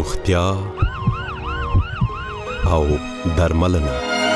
روغتیا او درملنه.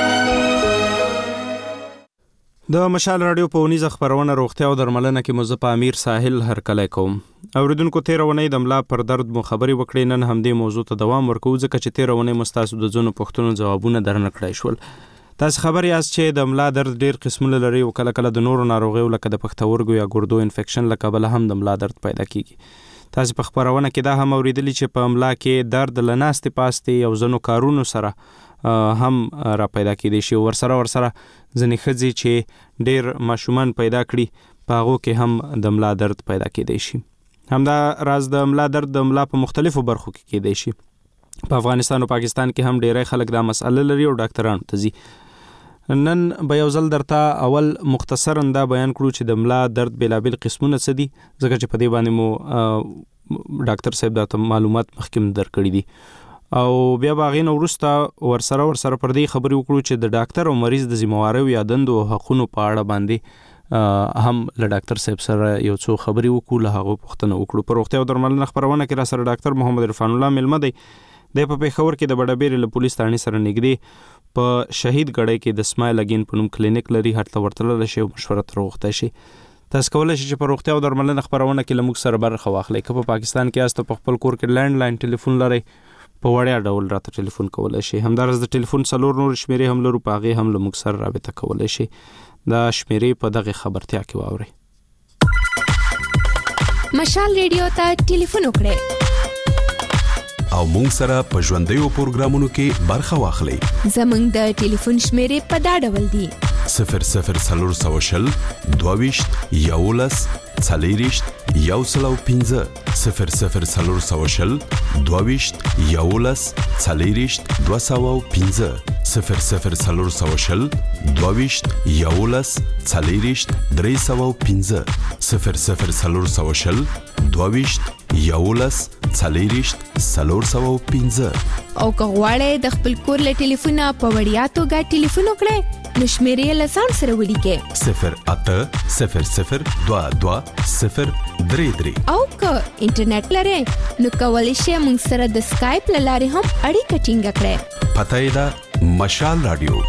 د مشال رادیو په اونیزه خبرونه روغتیا او درملنه کې مزه په امیر ساحل هرکلی کوم. اوریدونکو تیر ونې د ملا پر درد مو خبري وکړې. نن همدې موضوع ته دوام ورکوو ځکه چې تیر ونې مستاسو د ځینو پوښتنو ځوابونه درنه کړای شول. تاسو خبر یاست چې د ملا درد ډیر قسمونه لري او کله کله د نورو ناروغیو لکه د پښتورګو یا ګردو انفیکشن له کبله هم د ملا درد پیدا کیږي. تاسو په خبرونه کې دا هم اوریدلی چې په ملا کې درد له ناستې پاستې او ځینو کارونو سره هم را پیدا کېدی شي. ورسره ځینې ښځې چې ډیر ماشومان پیدا کړي په هغو کې هم د ملا درد پیدا کېدی شي. همدا راز د ملا درد د ملا په مختلفو برخو کې کېدی شي. په افغانستان او پاکستان کې هم ډیری خلک دا مسئله لري او ډاکټرانو ته ځي. نن به یو ځل درته اول مختصرا دا بیان کړو چې د ملا درد بېلابېل قسمونه څه دي، ځکه چې په دې باندې مو ډاکټر صاحب دا معلومات مخکې درکړي دي، او بیا به هغې نه وروسته ورسره پر دې خبرې وکړو چې د ډاکټر او مریض د ذمهواریو یا دندو او حقونو په اړه باندې هم له ډاکټر صاحب سره یو څو خبرې وکړو، له هغو پوښتنه وکړو. په روغتیا او درملنه خپرونه کې را سره ډاکټر محمد عرفان الله میلمه دی. د په پېښور کې د بډابېرې له پولیس تاڼې سره نږدې په شهید ګړی کې د سمایل اګین په نوم کلینیک لري. هلته ورتللی شي او مشوره ترې وغوښتی شي. تاسو کولی شئ چې په روغتیا او درملنه خپرونه کې له موږ سره برخه واخلئ. که په پاکستان کې یاست په خپل کور کې لینډ لاین ټلیفون لرئ، په وړیا ډول راته ټلیفون کولی شئ. همداراز د ټلیفون 4 نور شمیرې هم لرو، په هغې هم له موږ سره رابطه کولی شئ. دا شمیرې په دغې خبرتیا کې واورئ. مشال ریډیو ته ټلیفون وکړئ او مونږ سره په ژوندیو پروګرامونو کې برخه واخلئ. زمونږ د ټلیفون شمیرې په دا ډول دي: 0040 22 11 40 105 0040 22 11 40 205 0040 22 11 40 305 0040 22 11 40 305. او که غواړئ د خپل کور له ټلیفونه په وړیا توګه ټلیفون وکړئ نو شمیرې له ځان سره ولیکئ 0800 22 033. او که انټرنیټ لرئ نو کولی شئ موږ سره د سکایپ له لارې هم اړیکه ټینګه کړئ. پته یې ده مشال رادیو.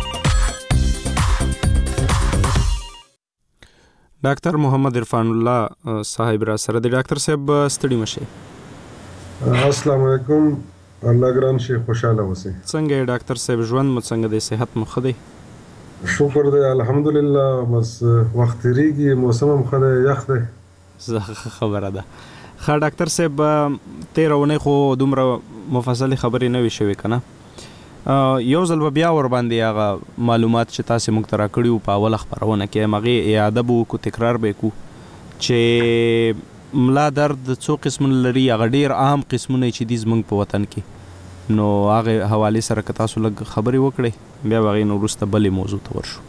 ډاکټر محمد عرفان الله صاحب را سره دی. ډاکټر صاحب ستړي مشئ. السلام علیکم. الله ګران شي، خوشاله اوسئ. څنګه یې ډاکټر صاحب؟ ژوند مو څنګه دی؟ صحت مو ښه دی؟ شکر دی الحمدلله. بس وخت تیریږي، موسم هم ښه دی، یخ دی. خبره ده. ښه ډاکټر صاحب، تېره اونۍ خو دومره مفصلې خبرې نه وي شوې که نه؟ یو ځل به بیا ورباندې هغه معلومات چې تاسې موږ ته راکړي وو په اوله خپرونه کې هغې اعاده به وکړو، تکرار به یې کړو چې ملا درد څو قسمونه لري. هغه ډېر عام قسمونه چې دي زموږ په وطن کې، نو هغې حوالې سره که تاسو لږ خبرې وکړئ بیا به هغې نه وروسته بلې موضوع ته ورشو.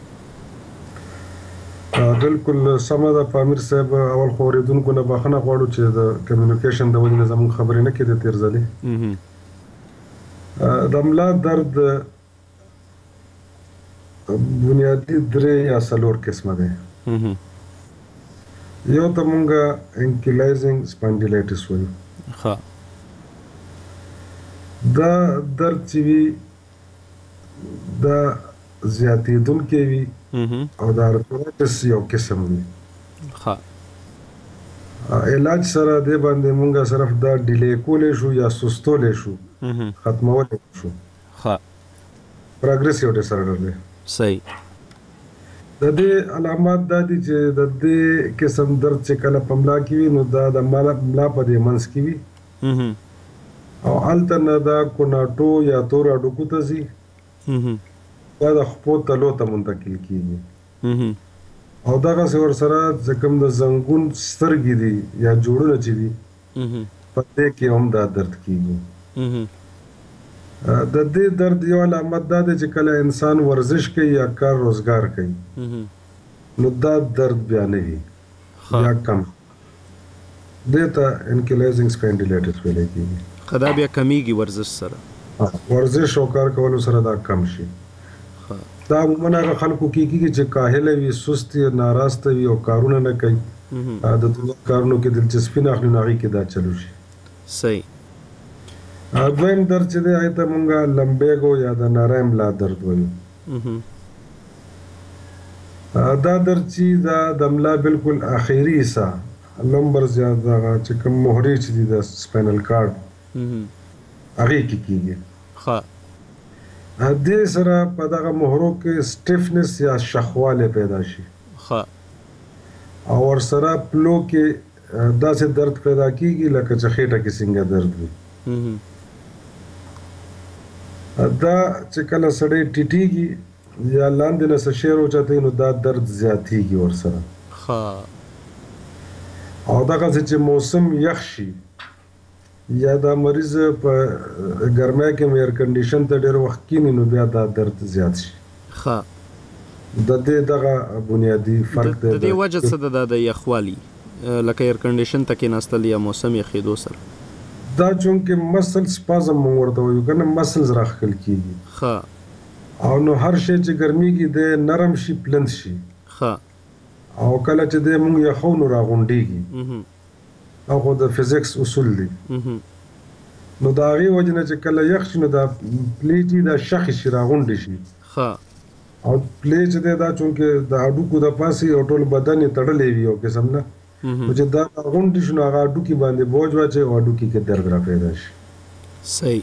بالکل سمه ده. په امیر صاحب اول خو اورېدونکو نه بخښنه غواړو چې د کمیونیکیشن د وجې نه زموږ خبرې نه کېدې تېر ځلې. د ملا درد بنیادی 3 یا 4 قسمه دی. یو ته مونږه انکیلایزنګ سپانډیلایټس وایو. دا درد چې وي دا زیاتېدونکی وي او د ارترایټس یو قسم وي. علاج سره دې باندې مونږه صرف دا ډیلی کولی شو یا سستولی شو، ختمولی شو. پروګریسیو ډیسارډر دی. صحیح. د دې علامات دا دي چې د دې قسم درد چې کله په ملا کې وي نو دا د ملا په دې منځ کې وي او هلته نه دا کوناټو یا تور هډوکو ته ځي، دا د خپو تلو ته منتقل کېږي. او دغسې ورسره چې کوم د زنګون سترګې دي یا جوړونه چې دي په دې کې هم دا درد کېږي. د دې درد یو علامت دا دی چې کله انسان ورزش کوي یا کار روزګار کوي نو دا درد بیا نه وي یا کم. دې ته انکیلایزنګ سپانډیلایټس ویلی کېږي. که دا بیا کمیږي ورزش سره؟ ورزش او کار کولو سره دا کم شي. دا عموماً هغه خلکو کې کېږي چې کاهله وي، سست وي، ناراسته وي او کارونه نه کوي، د دنیا کارونو کې دلچسپي نه اخلي، نو هغې کې دا چلو شي. صحیح. دویم درد چې دی هغې ته مونږه لمبیګو یا د نری ملا درد وایو. دا درد چې دا د ملا بالکل اخري حصه لمبرز یا دغه چې کوم مهرې چې دي د سپاینل کارډ هغې کې کېږي. دې سره په دغه مهرو کې سټیفنس یا شخوالی پیدا شي او ورسره پلو کې داسې درد پیدا کېږي لکه چې خېټه کې څنګه درد وي. دا چې کله سړی ټیټېږي یا لاندې نه څه شی راوچتوي نو دا درد زیاتېږي ورسره. او دغسې چې موسم یخ شي یا دا مریض په ګرمۍ کې ایر کنډیشن ته ډېر وخت کینی نو بیا دا درد زیات شي. د دې دغه بنیادي فرق دی. د دې وجه څه ده د یخوالي لکه ایر کنډیشن ته کېناستل یا موسم یخېدو سره؟ دا چونکې مسل سپازم مونږ ورته وایو که نه مسلز راښکل کېږي او نو هر شی چې ګرمیږي دی نرم شي پلند شي او کله چې دی مونږ یخو نو راغونډېږي. او خو د فزیکس اصول دي. نو د هغې وجې نه چې کله یخ شي نو دا پلې چې دا شخې شي راغونډې شي او پلې چې دی دا چونکې د هډوکو د پاسې او ټول بدن یې تړلی وي یو قسم نه نو چې دا راغونډې شي نو هغه هډوکي باندې بوج واچوي او هډوکي کې درد را پیدا شي. صحیح.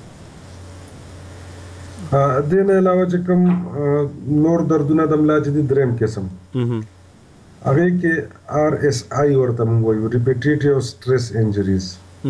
دې نه علاوه چې کوم نور دردونه د ملا چې دي دریم قسم هغې کې RSI ورته مونږ وایو ریپیټیټیو سټریس انجریز.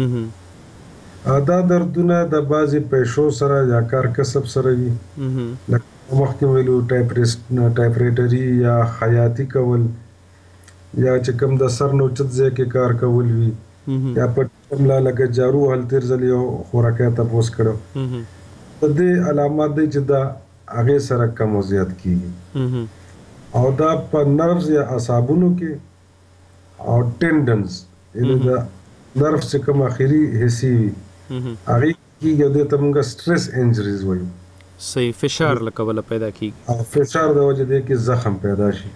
دا دردونه د بعضې پیشو سره یا کار کسب سره وي لکه مخکې ویلو ټایپریټري یا خیاطي کول یا چې کوم د سر نه اوچت ځای کې کار کول وي یا په ملا لکه جارو هل تېر ځل یو خوراکی تپوس کړو. د دې علامات دی چې دا هغې سره کم او زیات کېږي او دا په نروز یا اعصابونو کې او ټینډنز یعنې د نرف چې کوم اخري حصې وي هغې کېږي او دې ته مونږ سټریس انجریز وایو. صحیح. فشار له کبله پیدا کېږي او فشار د وجې دی کې زخم پیدا شي.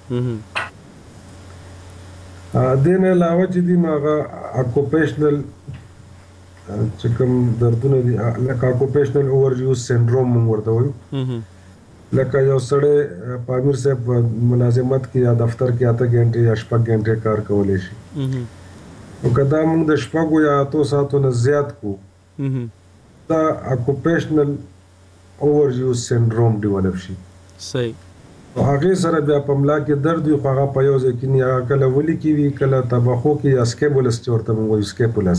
دې نه علاوه چې دي نو هغه اکوپیشنل چې کوم دردونه دي لکه اکوپیشنل اوور یوز سینډروم مونږ ورته وایو. لکه یو سړی په امیر صاحب ملازمت کې یا دفتر کې 8 غنټې یا 6 غنټې کار کولی شي نو که دا مونږ د 6 یا 8 ساعتو نه زیات کو دا اکوپیشنل اوور یوز سینډروم ډیولپ شي. صحیح. او هغې سره بیا په ملا کې درد وي خو هغه په یو ځای کې نه هغه کله ولي کې وي کله تبخو کې یا سکیبولس چې ورته مونږ وایو سکیپولس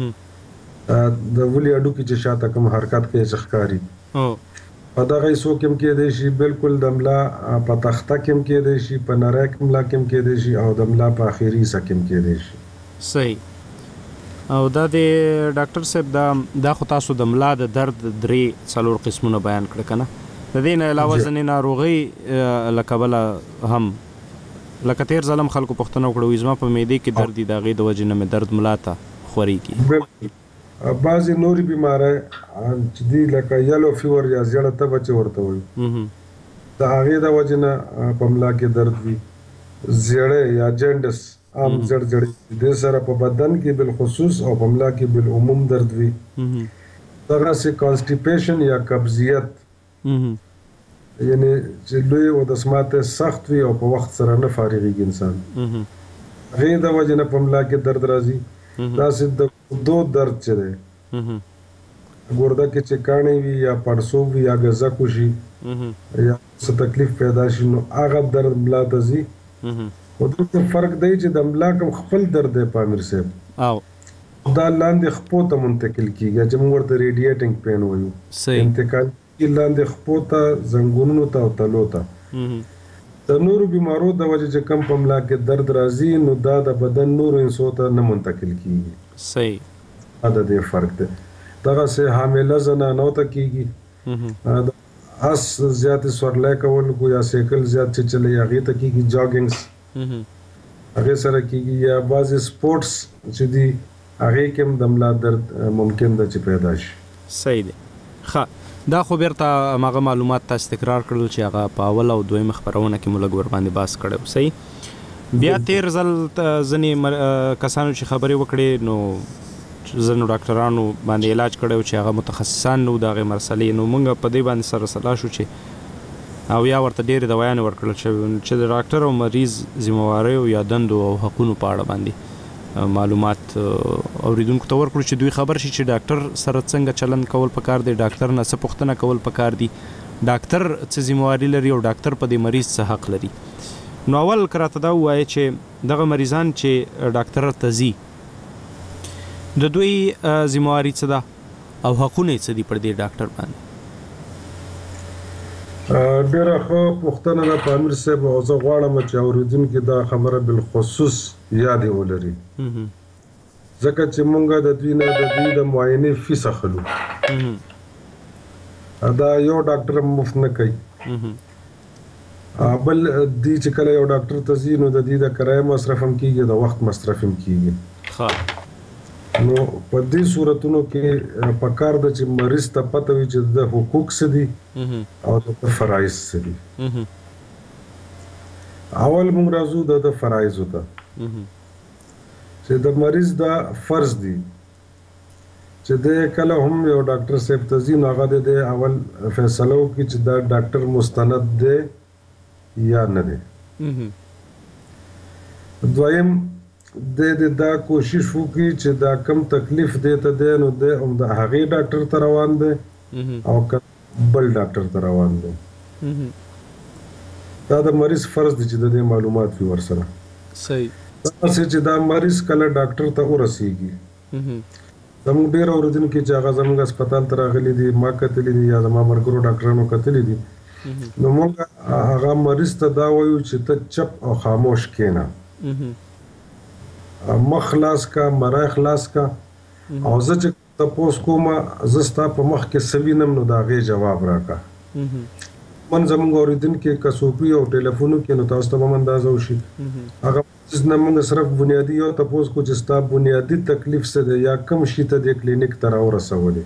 د ولي هډوکي چې شاته کوم حرکت کوي چې ښکاري په دغه حصو کې هم کېدی شي بالکل د ملا په تخته کې هم کېدی شي په نری ملا کې هم کېدی شي او د ملا په اخري حصه کې هم کېدی شي. صحیح. او دا د ډاکټر صاحب دا خو تاسو د ملا د درد 3-4 قسمونه بیان کړه که نه؟ د دې نه علاوه ځینې ناروغۍ له کبله هم لکه تېر ځل هم خلکو پوښتنه وکړه وایي زما په معدې کې درد دي د هغې د وجې نه مې درد ملا ته خورېږي. بعضې نورې بیمارۍ چې دي لکه یلو فیور یا زیړه تبه چې ورته وایو د هغې د وجې نه په ملا کې درد وي. زیړی یا جنډس عام زړزړې دې سره په بدن کې بالخصوص او په ملا کې بالعموم درد وي. دغسې کانسټیپیشن یا قبضیت یعنې چې لوی او دسماتی سخت وي او په وخت سره نه فارغېږي انسان هغې د وجې نه په ملا کې درد راځي. داسې د ګردو درد چې دی ګرده کې چې کاڼې وي یا پړسوب وي یا ګزک وشي یا څه تکلیف پیدا شي نو هغه درد ملا ته ځي. خو دلته فرق دی چې د ملا کوم خپل درد دی په امیر صاحب دا لاندې خپو ته منتقل کېږي چې موږ ورته ریډیټینګ پین وایو. انتقال لاندې خپو ته زنګونونو ته او تلو ته. د نورو بیمارو د وجې چې کم په ملا کې درد راځي نو دا د بدن نورو انسو ته نه منتقل کېږي. صحیح. دا د دې فرق دی. دغسې حامله زنانو ته کېږي اس زیاتې سورلی کول کو یا سیکل زیات چې چلی هغې ته کېږي جاګینګس هغې سره کېږي یا بعضې سپورټس چې دي هغې کې هم د ملا درد ممکن ده چې پیدا شي. صحیح دی. ښه دا خو بیرته هماغه معلومات تاسو تکرار کړل چې هغه په اول او دویم خپرونه کې مو لږ ورباندې بحث کړی و. صحیح. بیا تېر ځل ځینې کسانو چې خبرې وکړې نو ځینو ډاکټرانو باندې علاج کړی چې هغه متخصصان نو دغه مرسلې نو موږ په دې باندې سره سلا شو چې او یا ورته ډېرې دوايانې ورکړل شوې چې د ډاکټر او مریض ذمہواری او یا دندو او حقونو په اړه باندې معلومات اوریدونکو ته ورکړو چې دوی خبر شي چې ډاکټر سره څنګه چلند کول پکار دی، ډاکټر نه څه پوښتنه کول پکار دي، ډاکټر څه ذمہواری لري او ډاکټر په دې مریض څه حق لري. نو اول کراته دا وایي چې دغه مریضان چې ډاکټر ته ځي د دوی ذمہواری څه ده او حقونه څه دي پر دې ډاکټر باندې؟ ډېره ښه پوښتنه ده پامیر صاحب، او زه غواړم چې اورېدونکي دا خبره بالخصوص یاد ولري، ځکه چې مونږ د دوی نه د دوی د معاینې فیس اخلو. دا یو ډاکټر مفت نه کوي، بل دی چې کله یو ډاکټر ته ځي نو د دې د کرایه مصرف هم کیږي، د وخت مصرف هم کیږي. نو په دې صورتونو کې پکار ده چې مریض ته پته وي چې د حقوق څه دي او د فرایض څه دي. اول موږ راځو د فرایضو ته چې د مریض دا فرض دي چې د کله هم یو ډاکټر صاحب ته ځي نو هغه د اول فیصله وکړي چې دا ډاکټر مستند دی یا نه دی. دویم د دا کوشش وکړي چې دا کم تکلیف دی ته دی نو د هغې ډاکټر ته روان دی او بل ډاکټر ته روان دی. دا د مریض فرض دی چې د دې معلومات وي ورسره. صحیح. داسې چې دا مریض کله ډاکټر ته ورسیږي، زموږ ډېر اورېدونکي چې هغه زموږ هسپتال ته راغلي دي، ما کتلي دي یا زما ملګرو ډاکټرانو کتلي دي، نو موږ هغه مریض ته دا وایو چې ته چپ او خاموش کېنه، مخ خلاص کا، مرای خلاص کا، او زه چې تپوس کوم زه ستا په مخ کې څه وینم نو د هغې جواب راکړه. من زموږ اورېدونکي که څوک وي او ټلیفون وکړي نو تاسو ته به هم اندازه وشي. هغه نه موږ صرف بنیادي یو تپوس کو چې ستا بنیادي تکلیف څه دی یا کوم شي ته دې کلینیک ته راورسولې.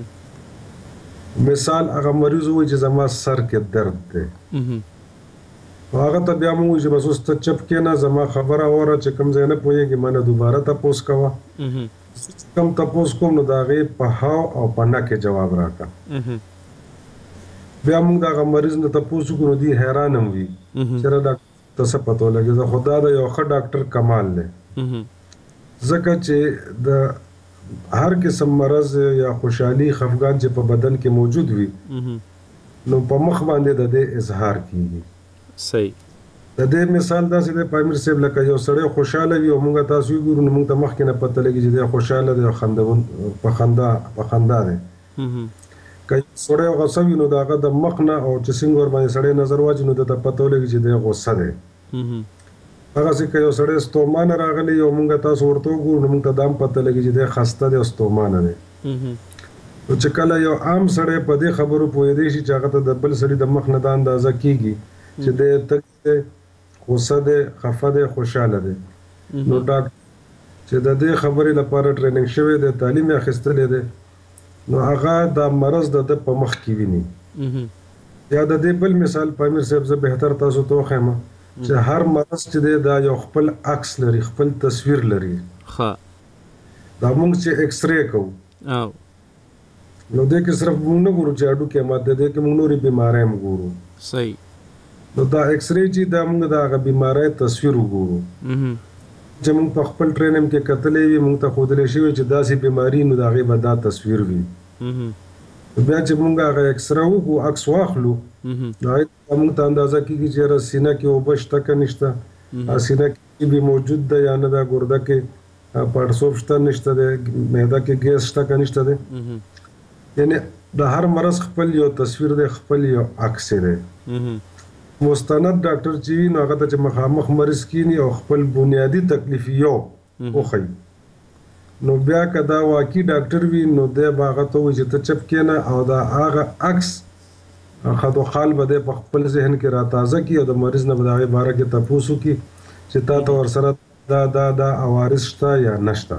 مثال هغه مریض وایي چې زما سر کې درد دی، هغه ته بیا موږ وایو چې بس اوس ته چپ کېنه، زما خبره واوره، چې کوم ځای نه پوهېږې ما نه دوباره تپوس کوه، کوم تپوس کوم نو د هغې په هاو او په نه کې جواب راکړه. بیا موږ د هغه مریض نه تپوس وکړو نو دوی حیران هم وي چې ډاکټر ته څه پته ولګېده. خو دا د یو ښه ډاکټر کمال دی، ځکه چې د هر قسم مرض یا خوشحالي خفګان چې په بدن کې موجود وي نو په مخ باندې د دې اظهار کیږي. صحیح. د دې مثال داسې دی پامیر صاحب، لکه یو سړی خوشحاله وي او موږ تاسو وګورو نو موږ ته مخکې نه پته لګي چې دی خوشحاله دی او په خندا دی. که سړی غصه وي نو د هغه د مخ نه او چې څنګه ورباندې سړی نظر واچي نو د ته پته ولګي چې دی غصه دی. هغسې که یو سړی ستومانه راغلی او موږ تاسو ورته وګورو نو موږ ته دا هم پته لګي چې دی خسته دی او ستومانه دی. نو چې کله یو عام سړی په دې خبرو پوهېدی شي چې هغه ته د بل سړي د مخ نه دا اندازه کېږي چې دی تږی دی، غصه دی، خفه دی، خوشحاله دی، نو ډاکټر چې د دې خبرې لپاره ټریننګ شوی دی، تعلیم یې اخیستلی دی، نو هغه دا مرض د ده په مخ کې ویني. یا د دې بل مثال پامیر صاحب زه بهتر تاسو ته وښیم چې هر مرض چې دی دا یو خپل عکس لري، خپل تصویر لري. دا موږ چې ایکس رې کوو نو دې کې صرف موږ نه ګورو چې هډوکی مات دی، دې کې موږ نورې بیمارۍ هم ګورو. صحیح. نو دا ایکس رې چې دا موږ د هغه بیمارۍ تصویر وګورو چې موږ په خپل ټریننګ کې کتلی وي، موږ ته ښودلی شوي چې داسې بیماري نو د هغې به دا تصویر وي. بیا چې موږ هغه ایکس رې وکړو، عکس واخلو، نو هغې ته موږ ته اندازه کېږي چې یاره سینه کې اوبه شته که نشته، سینه کې بي موجود ده یا نه ده، ګرده کې پړسوب شته نشته دی، معده کې ګیس شته که نشته دی. یعنې د هر مرض خپل یو تصویر دی، خپل یو عکس دی. مستند ډاکټر چې وي نو هغه ته چې مخامخ مریض کینی او خپل بنیادي تکلیف یو وښیي، نو بیا که دا واقعي ډاکټر وي نو دی به هغه ته وایي چې ته چپ کېنه او دا هغه عکس خد و خال به دی په خپل ذهن کې را تازه کړي او د مریض نه به د هغې باره کې تپوس وکړي چې تا ته ورسره دا عوارض شته یا نشته.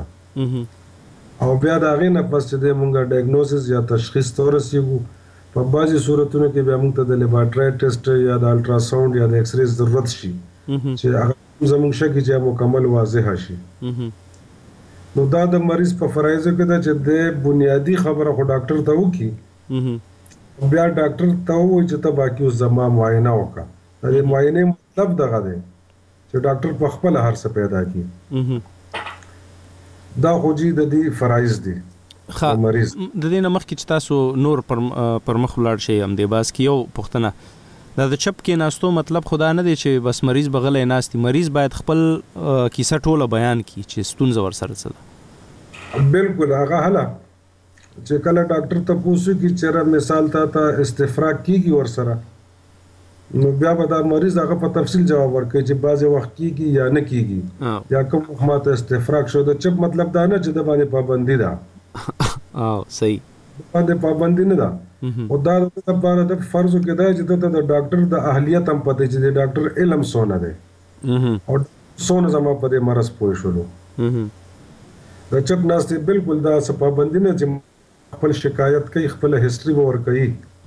او بیا د هغې نه پس چې دی مونږ ډایګنوسس یا تشخیص ته ورسېږو. په بعضې صورتونو کې بیا موږ ته د لیبارټري ټیسټ یا د الټراساونډ یا د ایکس رې ضرورت شي چې هغه زموږ شکي چې مکمل واضحه شي. نو دا د مریض په فرایضو کې ده چې د بنیادی خبره خو ډاکټر ته وکړي، بیا ډاکټر ته ووایي چې ته باقي اوس زما معاینه وکړه. د دې معاینې مطلب دغه دی چې ډاکټر په خپله هر څه پیدا کړي. دا خو جي د دې فرایض دي مریض. د دې نه مخکې چې تاسو نور پر مخ ولاړ شئ هم دې باس کې یو پوښتنه دا د چپ کې ناستو مطلب خدا نه دی چې بس مریض بغلې ناستي، مریض باید خپل کیسه ټوله بیان کړي چې ستونزه ورسره څه ده. بالکل هغه هله چې کله ډاکټر ته پوښتنه کوي چې مثال ته استفراغ کیږي ورسره، نو بیا به دا مریض هغه په تفصیل جواب ورکړي چې بعضې وخت کیږي یا نه کیږي یا کوم وخت ماته استفراغ شو. د چپ مطلب دا نه چې د باندې پابندي ده. صحیح، باندې پابندي نه ده. او دا د لپاره د فرض کې دا چې د ډاکټر د اهلیت هم پته چې د ډاکټر علم سونه دی او سونه زما په دې مرض پوه شولو. د چپ ناستې بالکل دا څه پابندي نه چې خپل شکایت کوي، خپل هیستوري به ورکوي.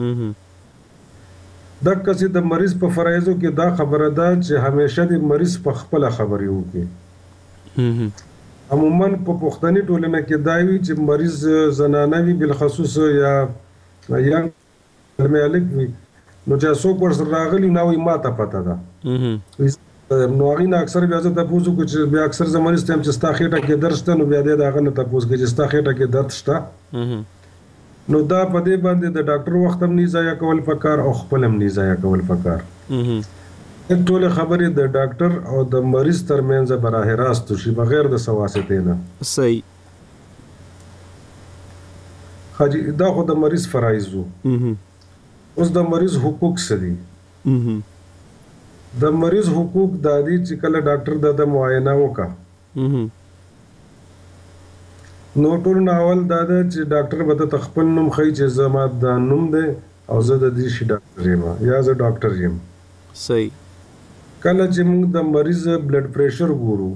دا کسي د مریض په فرایضو کې دا خبره ده چې همیشه د مریض په خپل خبرې وکړي. عموما په پښتني ټولنه کې دا وی چې مریض زنانه وي بالخصوص یا مالک وي، نو چې څوک ورسره راغلي نو یې ماته پته ده، نو هغې نه اکثر بیا زه تپوس وکړو چې بیا اکثر زه مریض ته یم چې ستا خېټه کې درد شته، نو بیا دی د هغه نه تپوس کوي چې ستا خېټه کې درد شته. نو دا په دې باندې د ډاکټر وخت هم نه ضایع کول پکار او خپل هم نه ضایع کول پکار. ټولې خبرې د ډاکټر او د مریض ترمنځ براه راست شي بغیر د واسطې نه. صحیح. حاجی دا خو د مریض فرایض وو. اوس د مریض حقوق څه دي؟ د مریض حقوق دا دي چې کله ډاکټر د معاینه وکړه، نو ټول نه اول دا ده چې ډاکټر به ته خپل نوم ښیي چې زما دا نوم دی او زه د دې شي ډاکټر یم یا زه ډاکټر یم. صحیح. کله چې موږ د مریض بلډ پریشر ګورو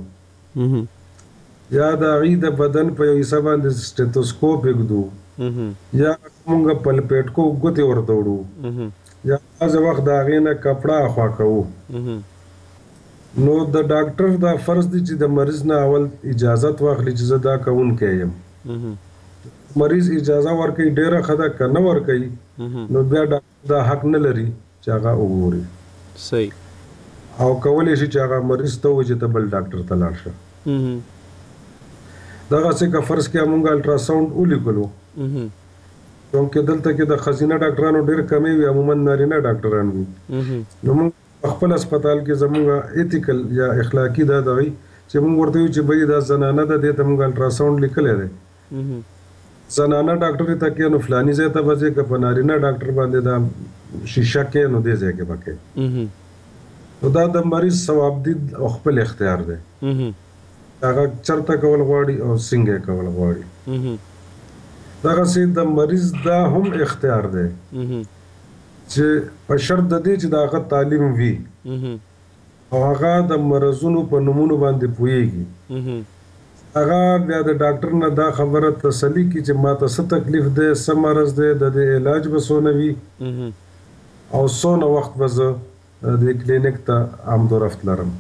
یا د هغې د بدن په یو حصه باندې سټیتوسکوپ ایږدو یا موږ پلپیټ کو ګوتې ورته وړو یا بعضې وخت د هغې نه کپړه اخوا کوو، نو د ډاکټر دا فرض دی چې د مریض نه اول اجازت واخلي چې زه دا کوونکی یم. مریض اجازه ورکوي ډېره ښه ده، که نه ورکوي نو بیا ډاکټر دا حق نه لري چې هغه وګوري. صحیح. او کولی شي چې هغه مریض ته ووایي چې ته بل ډاکټر ته لاړ شه. دغسې که فرض کړه موږ الټراساونډ ولیکلو، چونکې دلته کې د ښځینه ډاکټرانو ډېر کمی وي، عموما نارینه ډاکټران وي، نو موږ په خپل هسپتال کې زموږ ایتیکل یا اخلاقي دا دی چې موږ ورته وایو چې بهي دا زنانه ده، دې ته موږ الټراساونډ لیکلی دی، زنانه ډاکټر ته کې نو فلاني ځای ته به ځې، که په نارینه ډاکټر باندې دا شیشه کې نو دې ځای کې به کوې. نو دا د مریض ثوابدید او خپل اختیار دی، هغه چرته کول غواړي او څنګه کول غواړي. دغسې د مریض دا هم اختیار دی چې په شرط د دې چې د هغه تعلیم وي او هغه د مرضونو په نومونو باندې پوهیږي، هغه بیا د ډاکټر نه دا خبره تسلي کړي چې ماته څه تکلیف دی، څه مرض دی، د دې علاج به څونه وي او څونه وخت به زه د کلینیک ته آمد و رفت لرم.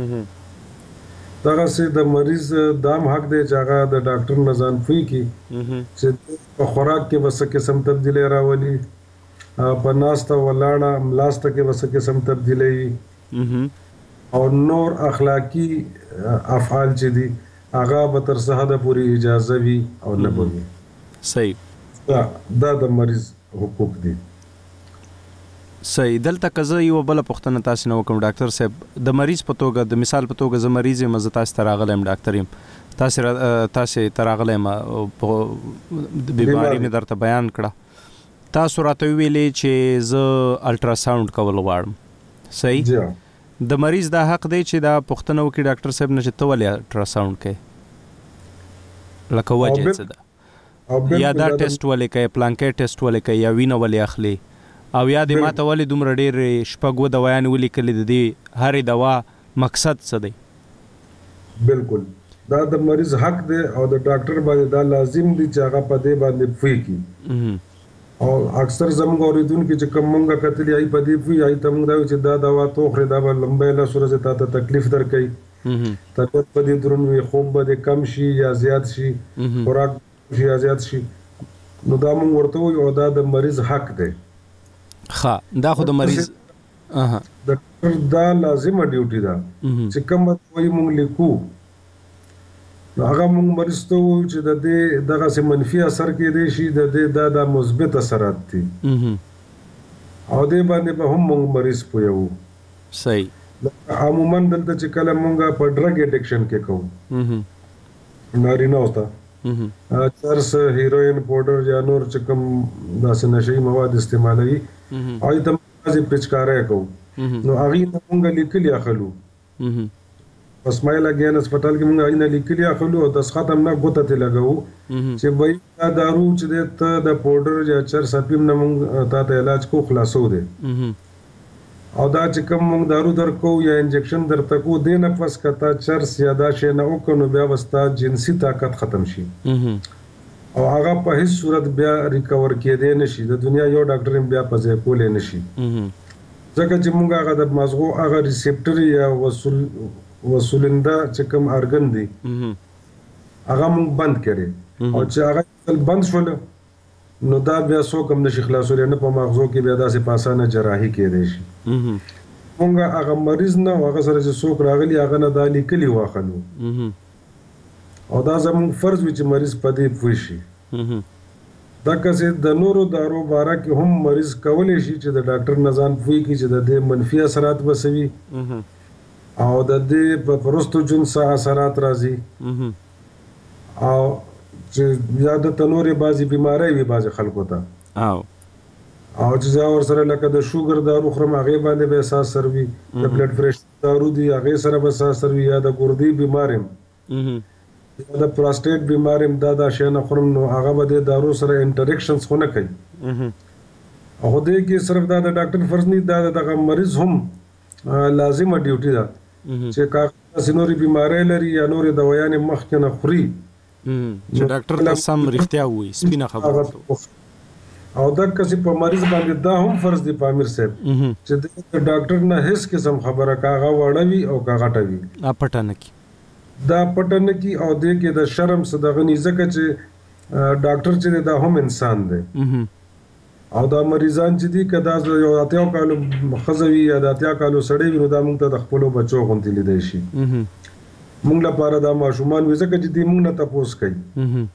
دغسې د مریض دا هم حق دی چې هغه د ډاکټر نه ځان پوه کړي چې په خوراک کې به څه قسم تبدیلی راولي، په ناسته ولاړه ملاسته کې به څه قسم تبدیلی وي، او نور اخلاقي افعال چې دي هغه به تر څه حده پورې اجازه وي او نه به وي. صحیح. دا د مریض حقوق دي. صحیح. دلته که زه یوه بله پوښتنه تاسې نه وکړم ډاکټر صاحب، د مریض په توګه د مثال په توګه زه مریض یم، زه تاسې ته راغلی یم ډاکټر یم، تاسې ته راغلی یم، بیماري مې درته بیان کړه، تاسو راته وویلې چې زه الټراساونډ کول غواړم. صحیح. د مریض دا حق دی چې دا پوښتنه وکړي ډاکټر صاحب نه چې ته ولې الټراساونډ کوې، لکه وجه څه ده، یا دا ټیسټ ولې کوې، پلانکی ټیسټ ولې کوې، یا وینه ولې اخلي، او یا دې ماته ولې دومره ډېرې شپږ دوايانې ولیکلې، د دې هرې دوا مقصد څه دی؟ بالکل دا د مریض حق دی او د ډاکټر باندې دا لازم دی چې هغه په دې باندې پوه کړي. او اکثر زموږ اورېدونکي چې کوم موږ کتلي هغوی په دې پوهي، هغوی ته موږ دا وایو چې دا دوا ته وخورې، دا به لمبی 10 ورځې تا ته تکلیف درکوي، طبیعت به دې دروند وي، خوب به دې کم شي یا زیات شي، خوراک شي یا زیات شي، نو دا مونږ ورته وایو او دا د مریض حق دی. دا خو د مریض د ډاکټر دا لازمه ډیوټي ده چې کوم وایي مونږ لیکو نو هغه مونږ مریض ته وایو چې د دې دغسې منفي اثر کېدی شي، د دې دا مثبت اثرات دي او دې باندې به هم مونږ مریض پوهوو. صحیح. عموما دلته چې کله مونږ په ډرګ اډکشن کې کوو نارینهو ته چرس، هیروین، پاوډر یا نور چې کوم داسې نشهیي مواد استعمالوي هغوی ته بعضې پچکاری کوو نو هغوی نه مونږ لیکلي اخلو. په اسماعیل اګین هسپتال کې مونږ هغوی نه لیکلي اخلو او دستخط هم نه ګوته ترې لګوو چې بهی دا دارو چې دی ته د پاوډر یا چرس اپیم نه مونږ تا ته علاج کو خلاصو دی او دا چې کوم مونږ دارو درکو یا انجکشن درته کو دې نه پس که تا چرس یا دا شی نه وکړو نو بیا به ستا جنسي طاقت ختم شي او هغه په هیڅ صورت بیا ریکور کېدی نه شي، د دنیا یو ډاکټر هم بیا په ځای کولی نه شي، ځکه چې مونږ هغه د مغزو هغه ریسپټر یا وصولنده چې کوم ارګن دی هغه مونږ بند کړی او چې هغه بند شول نو دا بیا څوک هم نشي خلاصولی، نه په مغزو کې بیا داسې په اسانه جراحي کېدی شي. مونږ هغه مریض نه هغه سره چې څوک راغلي هغه نه دا لیکلي واخلو او دا زموږ فرض وي چې مریض په دې پوه شي. دغسې د نورو دارو باره کې هم مریض کولی شي چې د ډاکټر نه ځان پوهېږي چې د دې منفي اثرات به څه وي او د دې په وروستو ژوند څه اثرات راځي او چې یا دلته نورې بعضې بیمارۍ وي بعضې خلکو ته او چې زه ورسره لکه د شوګر دارو خورم هغې باندې به احساس سر وي، د بلډ پریشر دارو دي هغې سره به احساس سر وي، یا د ګردې بیمار یم یا د پراسټیټ بیمار یم دا شی نه خورم نو هغه به د دارو سره انټریکشنز خو نه کوي او دې کې صرف دا د ډاکټر فرض نه دا دغه مریض هم لازمه ډیوټي ده چې کاغذ نورې بیماری لري یا نورې دوايانې مخکې نه خوري چې ډاکټر ته سم رښتیا ووایي، سپینه خبره او دغسې په مریض باندې دا هم فرض دی په امیر صاحب چې د ډاکټر نه هیڅ قسم خبره که هغه وړه وي او که غټه وي پټه نه کړي، دا پټه نه کړي او دې کې د شرم څه دغه نه، ځکه چې ډاکټر چې دی دا هم انسان دی او دا مریضان چې دي که دا یو 80 کالو ښځه وي یا د 80 کالو سړی وي نو دا موږ ته د خپلو بچو غوندې لیدی شي، موږ لپاره دا ماشومان وي ځکه چې دوی موږ نه تپوس کوي.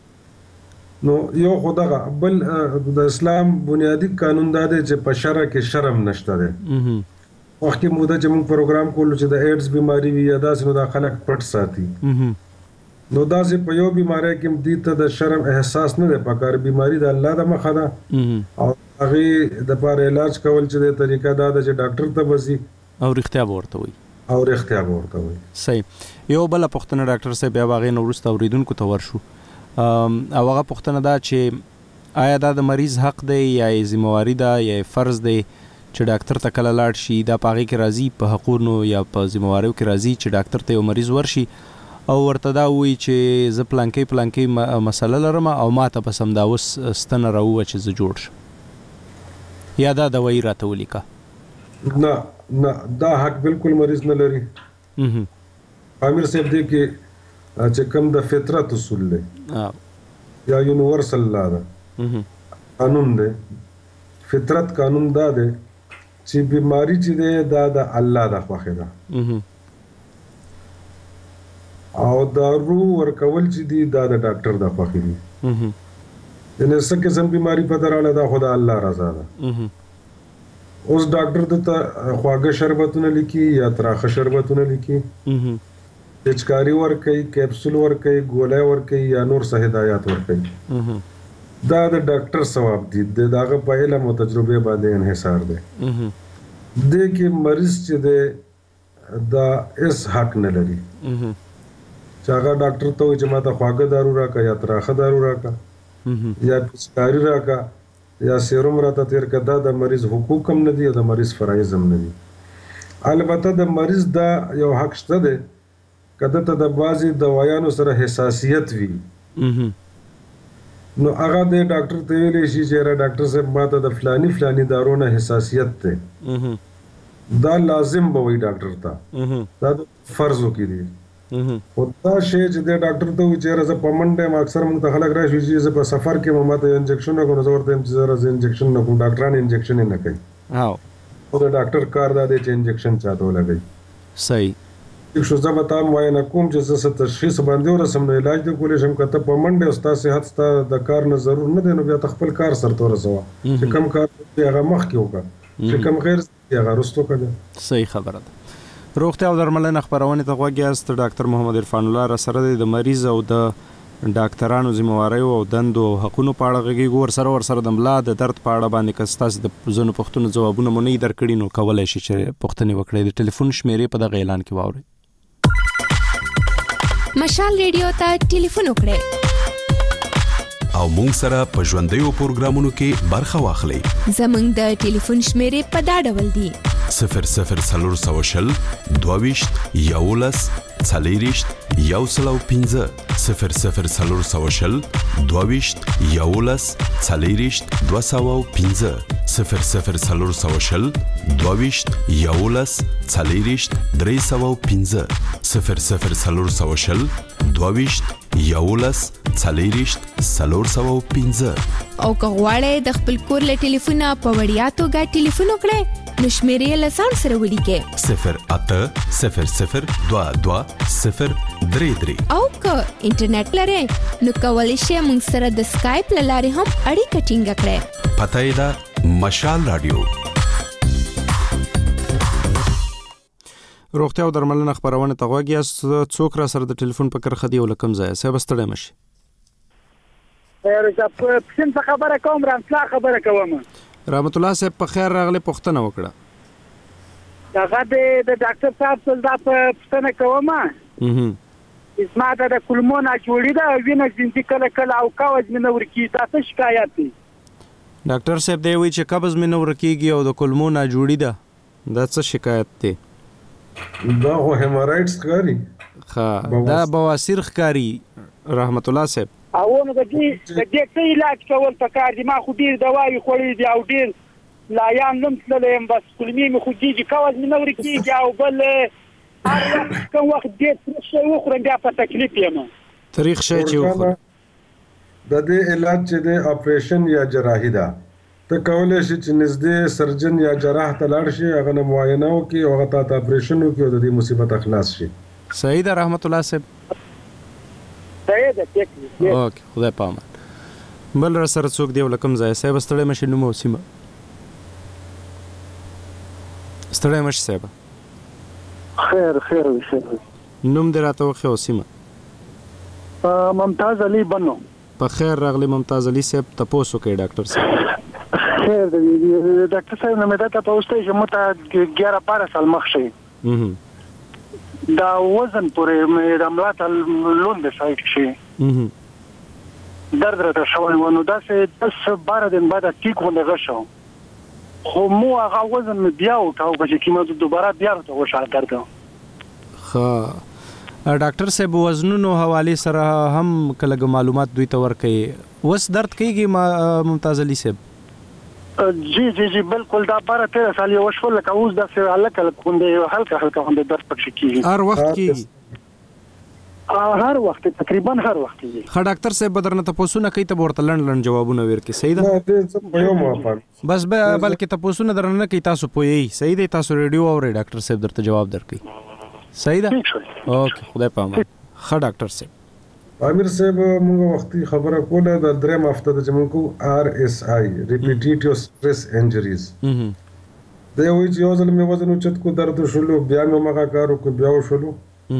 نو یو خو دغه بل د اسلام بنیادی قانون دا دی چې په شرع کې شرم نشته دی. وختي موده چې موږ پروګرام کولو چې د ایډز بیماری وي یا داسې نو دا خلک پټ ساتي نو داسې په یو بیماری کې دې ته د شرم احساس نه دی پکار، بیماری د الله د مخه ده او هغې دپاره علاج کول چې د طریقه دا ده چې ډاکټر ته به ځي او رښتیا به ورته وایي او رښتیا به ورته وایي. صحیح. یو بله پوښتنه ډاکټر صاحب بیا به هغې نه وروسته اورېدونکو ته ورشو او هغه پوښتنه دا چې آیا دا د مریض حق دی یا یې ذمهواري ده یا یې فرض دی چې ډاکټر ته کله لاړ شي دا په هغې کې راځي په حقونو یا په ذمهواریو کې راځي چې ډاکټر ته یو مریض ورشي او ورته دا ووایي چې زه پلانکۍ مسله لرم او ما ته بس همدا اوس ستنه راووه چې زه جوړ شم یا دا دوایي راته ولیکه؟ نه دا حق بالکل مریض نه لري. امیر صاحب دی کې چې کوم د فطرت اصول دی یا یونیورسل لا ده قانون دی، فطرت قانون دا دی چې بیماری چې دی دا د الله د خوښې ده او دارو ورکول چې دی دا د ډاکټر د خوښې دي، یعنې څه قسم بیماری پته راغله دا خو د الله رضا ده. اوس ډاکټر دته خواږه شربتونه لیکي یا تراخه شربتونه لیکي، پچکاري ورکوي، کیپسول ورکوي، ګولۍ ورکوي یا نور څه هدایات ورکوي، دا د ډاکټر ثواب دي، د هغه په علم او تجربې باندې انحصار دی. دې کې مریض چې دی دا هیڅ حق نه لري چې هغه ډاکټر ته وایي چې ما ته خواږه دارو راکړه یا تراخه دارو راکړه یا پچکاري راکړه یا سیروم راته تېر کړه، دا د مریض حقوق هم نه دي او د مریض فرایض هم نه دي. البته د مریض دا یو حق شته دی که دته د بعضې دوایانو سره حساسیت وي نو هغه د ډاکټر ته ویلی شي چې یاره ډاکټر صاحب ما ته د فلاني دارو نه حساسیت دی دا لازم به وي ډاکټر ته دا فرضو کې دي او دا شی چې د ډاکټر ته وي چې زه په منډه ما اکثر موږ ته خلک راشي چې زه په سفر کې ماته انجکشن کوم زه ورته چې انجکشن نه کوم ډاکټران انجکشن نه کوي او د ډاکټر کار دا دی چې انجکشن چاته ولګي صحیح شو زه به تام وای نه کوم چې زه تشخیص باندې ورسم نو علاج د کولې شم کته په منډه او تاسو صحت ته د کار نه ضرور نه دی نو بیا خپل کار سره ورسوه چې کم کار هغه مخ کې وکړه چې کم غیر هغه رستو کړه صحیح خبره ده روغتیا او درملنه خبرونه ته غوږی است ډاکټر محمد عرفان الله را سره د مریض او د ډاکټرانو ذمہواری او دندو حقونو په اړه غږی ور سره د ملا د درد په اړه باندې کستاس د زونو پښتون جوابونه مونږ درکړي نو کولای شي چې پښتني وکړي د ټلیفون شمیرې په دغه اعلان کې واوري مشال ریډیو ته ټلیفون وکړئ او مونږ سره په ژوندیو پروګرامونو کې برخه واخلئ. زمونږ د ټلیفون شمیرې په دا ډول دي 00420 22 11 40 115 00420 22 11 40 215 00420 22 11 40 315 00420 22 11 40 315 او که غواړئ د خپل کور له ټلیفونه په وړیا توګه ټلیفون وکړئ نو شمیرې له ځان سره ولیکئ 080022 او که انټرنیټ لرئ نو کولی شئ موږ سره د سکایپ له لارې هم اړیکه ټینګه کړئ. پته یې ده مشال رادیو. روغتیا او درملنه خبرونه ته غوږی است. څوک را سره د ټلیفون په کرخه دی ولکم ځای سه بستړی مشي. پښین څه خبره کوم رامتلا خبره کوم. رحمت الله صاحب په خیر راغلی پښتنه وکړه. داغه د ډاکټر صاحب څخه پښتنه کوم. اسما د کلمونه جوړی دا وینه ځینې کله او کاوز مې نور کی تاسو شکایت دي. ډاکټر صاحب دی وی چې قبض مې نور کیږي او د کلمونه جوړی دا څه شکایت دی؟ دا خو هیمورایډز ښکاري. دا بواسیر ښکاري رحمت الله صاحب. او نو د دې څه علاج کول پکار دي؟ ما خو ډیر دوايي خوړې دي او ډیر لایان نم تللم بس کلمې مې خو کیږي کاوز مې نور کیږي او بل هر کوم وخت دې څه وخورم بیا په تکلیف یم. تاریخ شي چې وخور د دې علاج چې د اپریشن یا جراحي ده ته کولای شي چې نږدې سرجن یا جراح ته لاړ شي هغه معاینه وکړي او هغه ته اپریشن وکړي او د دې مصیبت خلاص شي. صحیح ده رحمت الله صاحب. صحیح ده اوکې خدای پامان. بل را سره څوک دی ولکم ځای صاحب ستړی مشي نو موسیمه ستړی مشي صاحب. خیر نوم دې راته وخی اوسیمه. ممتاز علي بنو. په خیر راغلی ممتاز علي صاحب تاسو کې ډاکټر صاحب. خیر دی ډاکټر صاحب نو مې دا تاسو ته چې مته 11-12 سال مخ شي. دا وزن پورې مې د عملات لوند سایت شي. درد راته شوی ونه دا سه 10-12 دن بعد ټیک ونه غشو. خو مو هغه وزن مې بیا وټاو چې کیمه دوباره بیا ورته وشال درد. ډاکټر صاحب وزنونو حواله سره هم کله معلومات دوی ته ورکړي وس درد کیږي ممتاز علي صاحب؟ جی بالکل دا 12-13 سال یو شول لکه اوس د هلکه کوندې هلکه درد پکې کیږي هر وخت کیږي هر وخت تقریبا هر وخت کیږي. خا ډاکټر صاحب بدرنه تاسو نه کوي ته ورته لړن جوابونه ورکړي صحیح ده بس بلکې تاسو نه درنه کوي تاسو پوي صحیح ده تاسو ریډیو او ډاکټر صاحب درته جواب درکړي صحیح ده اوکې خدای پامان. خا ډاکټر صاحب امیر صاحب موږ وختي خبره کوله د دریم هفته د جمعو RSI ریپیټیټیو سټرس انجریز دا وایي چې یو ځل مې وزن اوچت کو درد شلو بیا مې مګه کارو کو بیا شلو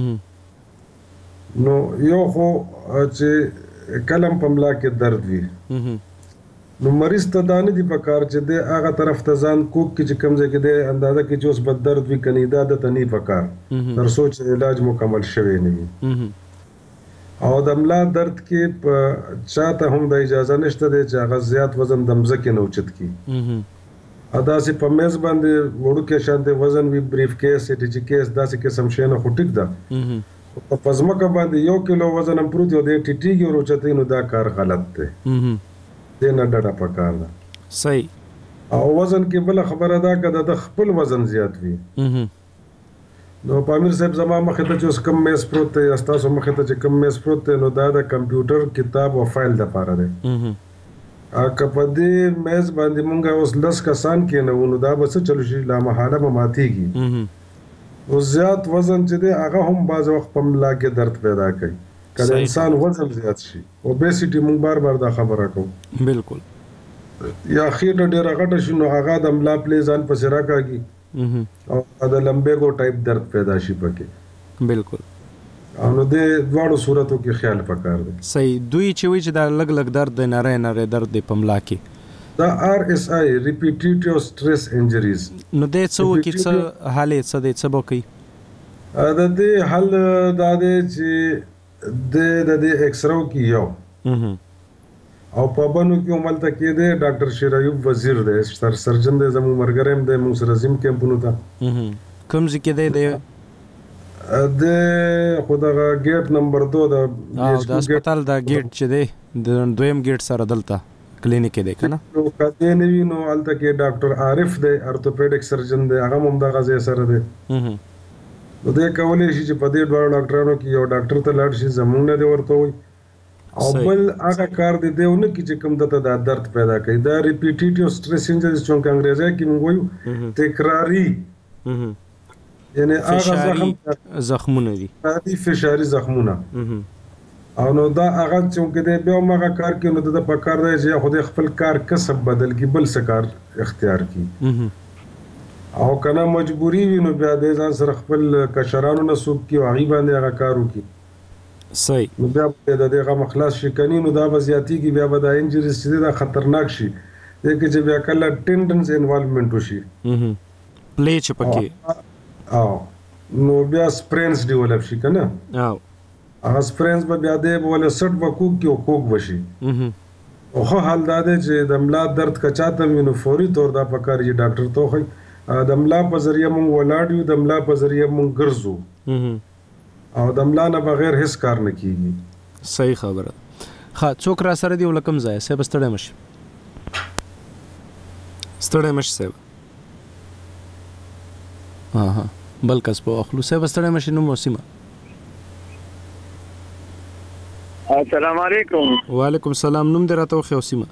نو یو خو چې کلم په ملا کې درد وي نو مریض ته دانه دی په کار چې د هغه طرف ته ځان کوک کې چې کمزې کې د اندازه کې چې اوس بد درد وي کني دا د تنی په کار تر سوچ علاج مکمل شوی نه وي او د ملا درد کې په چاته هم د اجازه نشته دی چې هغه زیات وزن د مځکې نه اوچت کی ادا سي په میز باندې وړو کې شانته وزن وی بریف کیس ټی جی کیس داسې قسم شي نه خټک ده په پزماکه باندې 1 کیلو وزن هم پروت یو د ټی ټی ګورو چته نو دا کار غلط دی دې نه ډډه پکار ده صحیح او وزن کې بل خبره ده که د خپل وزن زیات وي نو په امیر صاحب زما مخې ته چې اوس کم میز پروت دی یا ستاسو مخې ته چې کم میز پروت دی نو دا د کمپیوټر کتاب او فایل دپاره دی که په دې میز باندې مونږ اوس 10 کسان کېنوو نو دا به څه چلو شي لامحاله به ماتېږي نو زیات وزن چې دی هغه هم بعض وخت په ملا کې درد پیدا کوي که د انسان وزن زیات شي اوبیسیټي مونږ بار بار دا خبره کوو بالکل یا خېټه ډېره غټه شي نو هغه د ملا پلې ځان پسې راکاږي او د لمبېګو ټایپ درد پیدا شي پکې بالکل نو د دواړو صورتو کې خیال پکار دی صحیح دوی چې وایي چې دا لږ لږ درد دی نری درد دی په ملا کې دا RSI ریپیټیټیو سټریس انجریز نو دی څه وکړي څه حال یې څه دی څه به کوي د دې حل دا دی چې د دې ایکسرو کې یو او په بنو کې عملته کې دی ډاکټر شیر ایوب وزیر دی سرجن دی زمو مرګرم دی موږ سره زم کیمپونو ته کوم ځکه دی د خدغه ګیټ نمبر 2 د هسپتال دا ګیټ چې دی د دویم ګیټ سره دلته کلینیک دی کنه نو کته نوی نو الته کې ډاکټر عارف دی ارتوپیډک سرجن دی هغه هم د غزې سره دی نو د کولې شي چې په دې ډول ډاکټرانو کې یو ډاکټر ته لاړ شي زمونږ نه دی ورته وي او بل هغه کار دی دیونه کې چې کوم دته د درد پیدا کوي دا ریپیټیټیو سټریس انجریز چې انګریزي کې موږ وایو تکراری یعنی هغه زخمونه دي عادي فشاري زخمونه او نو دا هغه چې دی بیا هغه کار کې نو د پکار دی چې خو خپل کار کسب بدل کی بل څه کار اختیار کی او کنه مجبوری وي نو بیا د ځان سره خپل کشرانو نسوب کی او غي باندې هغه کارو کی صحیح نو بیا د دغه مخلاص شي کني نو دا به زیاتیږي بیا به د انجریز چې دا خطرناک شي دغه چې بیا کله ټینډنس انوالومنت وشي پلی چې پکې او نو بیا سپرینز ډیولپ شي کنه او هغه سپرینز به بیا د بوله سټ وکوک کې او کوک وشي او خو حال دا دی چې د ملا درد کچاته وینو فوري طور دا پکار چې ډاکټر ته خو د ملا په ذریعہ مونږ ولاړ یو د ملا په ذریعہ مونږ ګرځو او د ملا نه بغیر هیڅ کار نه کیږي صحیح خبره ها څوک را سره دی ولکم ځای سه بستړی مش ستړی مش سه ها بل کس په اخلو سه بستړی مش نو موسمه السلام علیکم وعلیکم السلام نوم دراته خو سیمه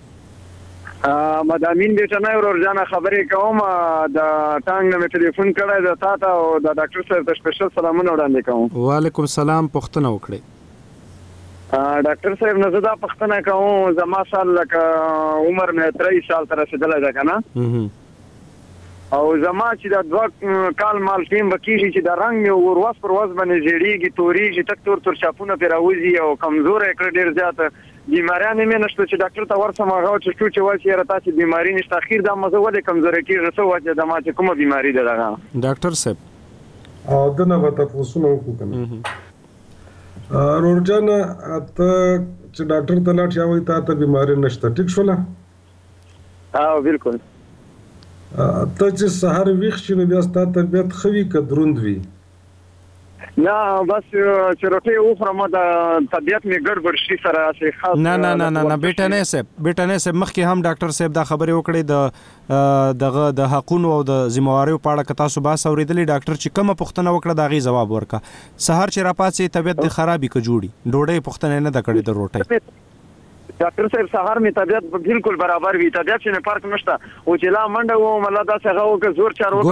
مدامین بیٹنه ورجانه خبرې کوم د ټانګ نه ټلیفون کړی د تاته او د ډاکټر صاحب ته سپیشل سلامونه وړاندې کوم وعلیکم السلام پښتنه وکړئ ډاکټر صاحب نه زدا پښتنه کوم زما سال لکه عمر مې 23 سال تر رسیدلی ده کنه او زما چې د 2 کال مال ټیم وکیږي چې د رنگ مې ورواس پر واس باندې جوړیږي توري چې تک تور شاپونه پیراوزي او کمزور کړ ډیر زیات بیماریان مې نشته چې ډاکټر ته ورسم هغه چې چې وایي چې راته بیماری نشته اخیر دا مزه ولې کمزوري کیږي څه وجه د ما چې کومه بیماری ده دغه ډاکټر صاحب او دنه وته پوسونه وکړو کنه رورجان ته چې ډاکټر ته لاړ شي وایي ته بیماری نشته ټیک شولا بالکل ته چې سحر ویښ شې نو بیا ستاسو طبیعت خوي که دروند وي نه بس چې روټي وخورم د طبيعت می ګډوډ شي سره شي خاص نه بیٹانه صاحب مخکې هم ډاکټر صاحب دا خبرې وکړې د حقونو او د ذمہواریو په اړه کتا صبح اوریدلې ډاکټر چې کومه پوښتنه وکړه دا غي جواب ورکا سحر چې راپاتې طبيعت د خرابې ک جوړي ډوډۍ پوښتنه نه د کړې د روټي ډاکټر صاحب سحر می طبيعت بالکل برابر وي طبيعت چې فرق نشته او چې لا منډه و مله دا څنګه او که زور چارو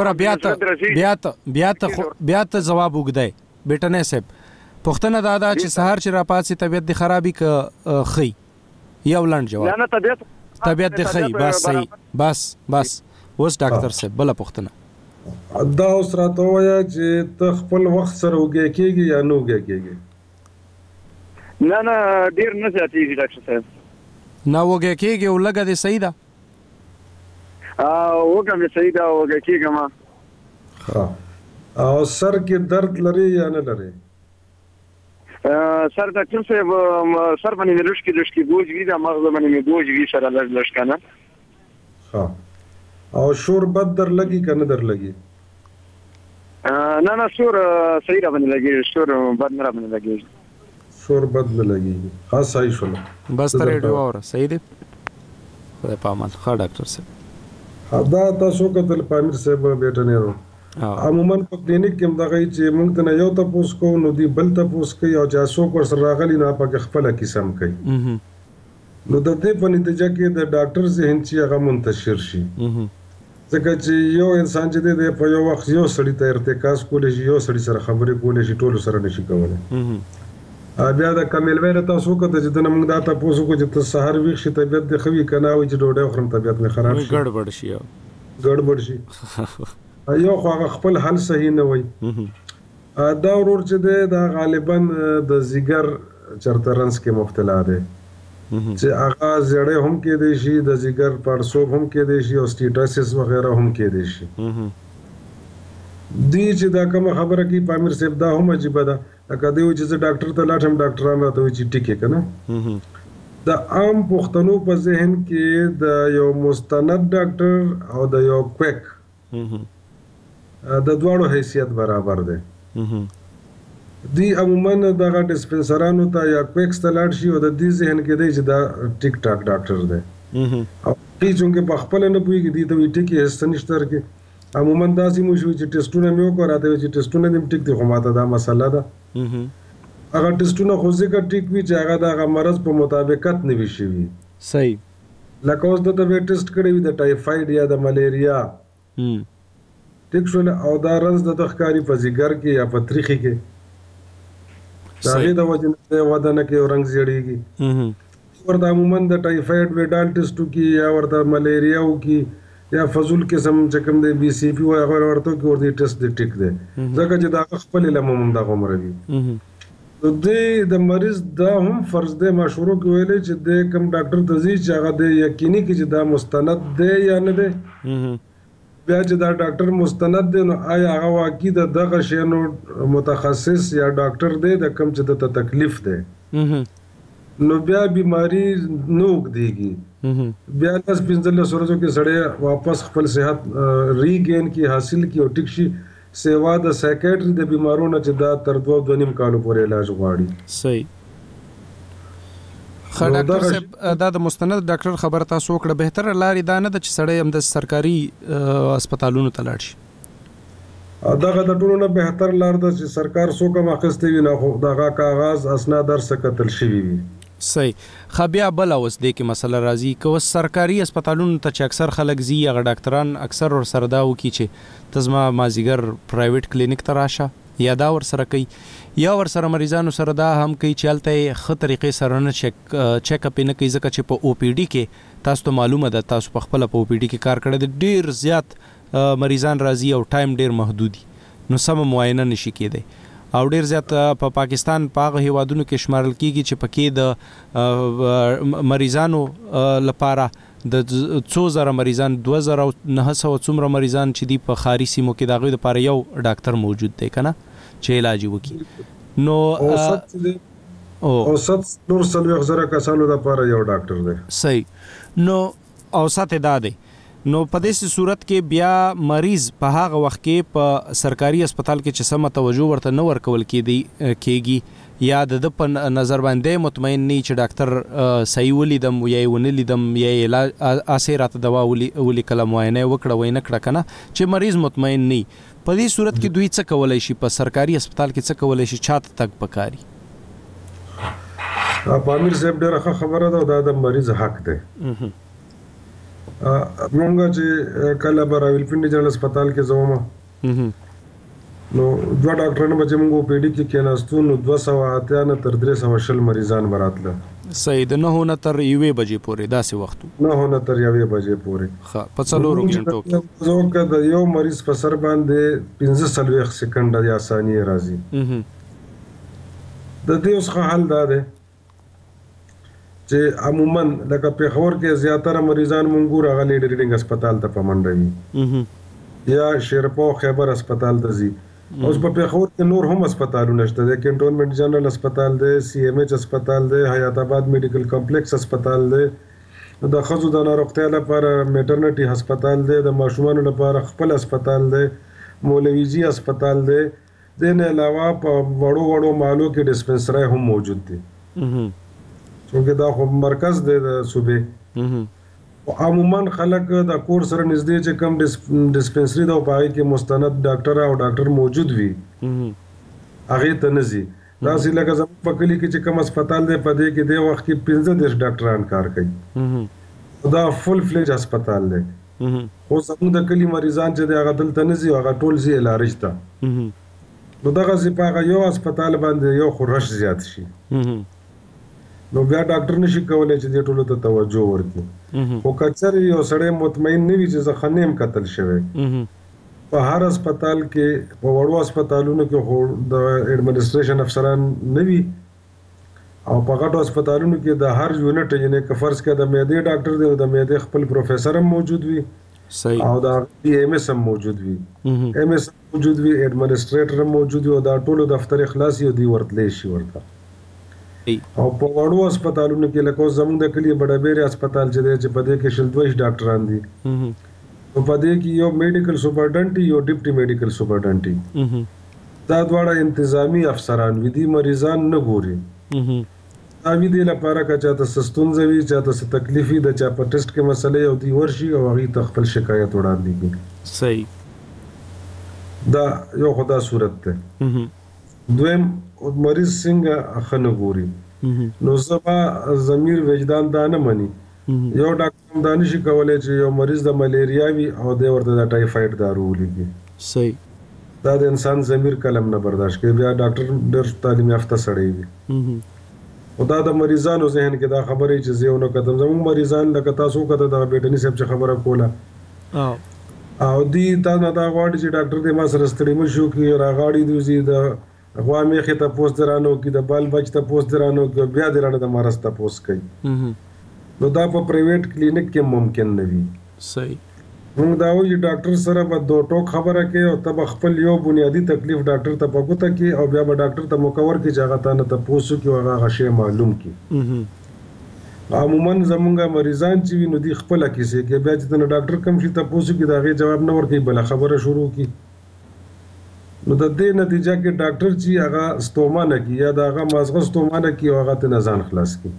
ګوره بیا ته جواب وګدای بیٹنه صاحب پښتنه دادا چې سحر چې راپاتې طبيعت د خرابې ک خي یو لاند جواب نه طبيعت د خي بس صحیح بس اوس ډاکټر صاحب بل پښتنه دا اوس راته وایي چې ته خپل وخت سره وګی کېږي یا نو وګی کېږي نه ډیر نه زیاتېږي ډاکټر صاحب نه وګی کېږي او لګه دې صحیح ده وګم صحیح ده وګی کېږم ها او سر کې درد لري یا نه لري سر ډاکټر صاحب سر باندې لشکي بوج وی دا مغز باندې بوج وی سره لږ کنه ها او شور بد در لګي کنه در لګي نه شور صحیح را باندې لګي شور بد نه را باندې لګي شور بد نه لګي خاص صحیح شول بس تر ریډیو اور صحیح دی خدای پامان ښه ډاکټر صاحب دا تاسو کتل پامیر صاحب بیٹنیرو عموما په کلینیک کې دغه چې موږ ته یو تاسو کو نو دی بل تاسو کوي او جاسو کو سره راغلی نه پکې خپل قسم کوي نو د دې په نتیجه کې د ډاکټر ذهن چې هغه منتشر شي ځکه چې یو انسان چې د په یو وخت یو سړی ته ارتکاز کولای شي یو سړی سره خبرې کولای شي ټول سره نشي کولای بیا د کمل ویره تاسو کو ته چې موږ دا تاسو کو چې ته سحر ویښ شي طبيعت د خوي کنه او چې ډوډۍ خورم طبيعت مې خراب شي ګډوډ شي یو خو خپل حل صحیح نه وي دا ورور چې دا غالبا د زیګر چرترنس کې مبتلا دی چې هغه زړه هم کې دی شي د زیګر پړسوب هم کې دی شي او سټیټاسس وغیرہ هم کې دی شي دی چې دا کوم خبره کې پامیر صاحب دا هم عجیب ده لکه دی چې ډاکټر ته لاړم ډاکټران راته وی چې ټیکه کنه د عام پښتنو په ذهن کې د یو مستند ډاکټر او د یو کویک د دوړو حیثیت برابر دی دی عموما دغه ډسپنسرانو ته یا کویکس ته لاړ شي او د دې ذهن کې دی چې دا ټیک ټاک ډاکټر دی او چې په خپل نه پوهیږي دی ته ټیکي هستنشتر کې عموما داسې مو شو چې ټیسټونه مې وکړاته چې ټیسټونه دې ټیک دي خو ماته دا مسله ده هغه ټیسټونه خو ځکه ټیک وي چې هغه د مرض په مطابقت نه وي شوي صحیح لکه اوس د ته ټیسټ کړی وي د ټایفاید یا د ملیریا ټیک شو او دا رنز د تخکاری په زیګر کې یا په تریخي کې دا د وجه ودانه کې رنگ زیړیږي ورته عموما د ټایفاید ویډال ټیسټو کې یا ورته ملیریا کې یا فزول قسم چې کوم دی بي سي پی او هغه ورته کې ورته ټیسټ دی ټیک دی ځکه چې دا خپل لمم دا عمر وي د مریض دا هم فرض دی مشورو کې ویلې چې د کوم ډاکټر ته ځي چې هغه د یقیني کې چې دا مستند دی یا نه دی بیا چې دا ډاکټر مستند دی نو آیا هغه واقعي دغه شی نو متخصص یا ډاکټر دی د کوم چې د تکلیف دی نو بیا بیماری نو وګديږي بیا تاسو 15 ورځو کې سړی واپس خپل صحت ریګین کی حاصل کی او ټیک شي سیوا د سایکیټری د بیمارونو چې دا تر 2.5 کال پورې علاج غواړي صحیح ډاکټر صاحب دا د مستند ډاکټر خبر تاسو کړه بهتر لاري دا نه چې سړی هم د سرکاري هسپتالونو ته لاړ شي دغه د ټولو نه بهتر لار ده چې سرکار څوک ماخستې وي نه خو دغه کاغذ اسناد درس کتل شي وي صحیح خبیا بل اوس د کې مسله راځي که سرکاري هسپتالونو ته چې اکثر خلک زی هغه ډاکټران اکثر ور سره دا وکي چې تزما مازیګر پرایویټ کلینیک ته راشه یا دا ور سره کوي یا ور سره مریضانو سره دا هم کوي چې الته خه طریقې سره نه چیک اپ نه کوي ځکه چې په او پی ډي کې تاسو ته معلومه ده تاسو په خپل په او پی ډي کې کار کړی ډیر زیات مریضان راځي او ټایم ډیر محدودي نو سم معاینه نشي کېدی او ډیر زیات په پاکستان په هغه هیوادونو کې شمارل کیږي چې پکې د مریضانو لپاره د 2000 مریضان 2900 څومره مریضان چې دی په خاري سیمو کې دغه لپاره یو ډاکټر موجود دی کنه چې علاج وکړي نو اوسط نور سلوي غزره کسانو لپاره یو ډاکټر دی صحیح نو اوسط دا دی نو په دې صورت کې بیا مریض په هغه وخت کې په سرکاري هسپتال کې چې سم توجه ورته نه ورکول کېږي یا د په نظر باندې مطمئن نه چې ډاکټر صحیح ولیدم یا ونه لیدم یا علاج اسیرات دوا ولي کله معاینه وکړه وینه کړه کنه چې مریض مطمئن نه په دې صورت کې دوی څه کولای شي په سرکاري هسپتال کې څه کولای شي چاته تک پکاري پامیر صاحب ډیره خبره ده دا د مریض حق دی مونږ چې کله براویل پنډي جنرال هسپتال کې زومه نو دوه ډاکټرانو به موږ په پیډي کې کېناستو نو 280 نه تر 300 مریضان براتله صحیح ده نه نه تر 1 بجې پورې داسې وخت نه نه تر 1 بجې پورې ها په څلورو غنټو کې زه د یو مریض په سر باندې 15 سکند یا ثانیه راځي د دې اوس حل ده چې عموما لکه په خور کې زیاتره مریضان مونږ راغلي ډیډینګ هسپتال ته پمنډوي یا شیرپو خیبر هسپتال ته ځي اوس په خور کې نور هم هسپتالونه شته د کینټونمنت جنرال هسپتال دی سی ام ایچ هسپتال دی حیات آباد میډیکل کمپلیکس هسپتال دی د خزو د ناروغتیا لپاره میټرنټي هسپتال دی د ماشومانو لپاره خپل هسپتال دی مولوی جی هسپتال دی د نه علاوه په وړو مالو کې ډسپنسری هم موجود دي چې دا خو مرکز دی د صوبې عموما خلک د کور سره نږدې چې کم ډسپنسري دا پای کې مستند ډاکټر او ډاکټر موجود وي هغه ته نزي دا چې لکه زموږ په کلی کې چې کوم هسپتال دی په دې کې د وخت کې 15 ډاکټران کار کوي دا فل فلیج هسپتال دی خو زموږ د کلی مریضان چې هغه دلته نزي هغه ټول زی علاج ته نو دغه چې په یو هسپتال باندې یو خورش زیات شي نو بیا ډاکټر نشي کولای چې دې ټولو ته توجه ورکړي خو کچر یو سړی مطمئن نه وي چې زه خنیم قتل شوی په هر هسپتال کې په وړو هسپتالونو کې خو د اډمنسټریشن افسران نه وي او په غټو هسپتالونو کې د هر یونټ یعنی که فرض کړه د معدې ډاکټر دی د معدې خپل پروفیسور هم موجود وي صحیح او دا ایم اس هم موجود وي ایم اس موجود وي اډمنسټریټر هم موجود وي او دا ټولو دفتر خلاصي او دی ورتلې شي ورته او په وړو هسپتالونو کې لکه زموږ د کلی بډابېر هسپتال چې دی چې په دې کې 22 ډاکټران دي نو په دې کې یو میډیکل سپرډنټ یو ډیپټي میډیکل سپرډنټ دا دواړه انتظامی افسران وي دي مریضان نه ګوري دا وی دی لپاره که چاته سستونزه وي چاته څه تکلیف وي د چا په ټیسټ کې مسلې او دی ورشي او هغه ته خپل شکایت وړاندې کړي صحیح دا یو خدا صورت ده دویم مریض څنګه خنه ګوري نو زما ضمیر وجدان دا نه مني یو ډاکټر دا نشي کولای چې یو مریض د ملیریا وي او د ورته د ټایفاید دارو ولګي صحیح دا د انسان ضمیر کلم نه برداشت کوي بیا ډاکټر ډېر تعلیم یافته سړی وي او دا د مریضانو ذهن کې دا خبرې چې زه نو کتم زموږ مریضان لکه تاسو کته د بیٹنی صاحب چې خبره کوله او دی تا نه دا غواړي چې ډاکټر دې ما سره ستړي مشو کې راغاړي دوی د غوا میخه ته پوس درانو کې د بال بچ ته پوس درانو کې بیا درانه د مرز ته پوس کوي نو دا په پرایویټ کلینیک کې ممکن نه وي صحیح موږ دا وایو ډاکټر سره به دوه ټوک خبره کوي او تب خپل یو بنیادی تکلیف ډاکټر ته پګوته کوي او بیا به ډاکټر ته مکور کې ځای ته نه ته پوسو کې هغه شی معلوم کی عموما زمونږ مریضان چې وینو دي خپل کیسه کې بیا چې ډاکټر کوم شي ته پوسو کې دا غي جواب نه ورکوي بل خبره شروع کی نو د دې نتیجه کې ډاکټر چې هغه ستومانه کی یا دا هغه مازغه ستومانه کی او هغه ته نزان خلاص کی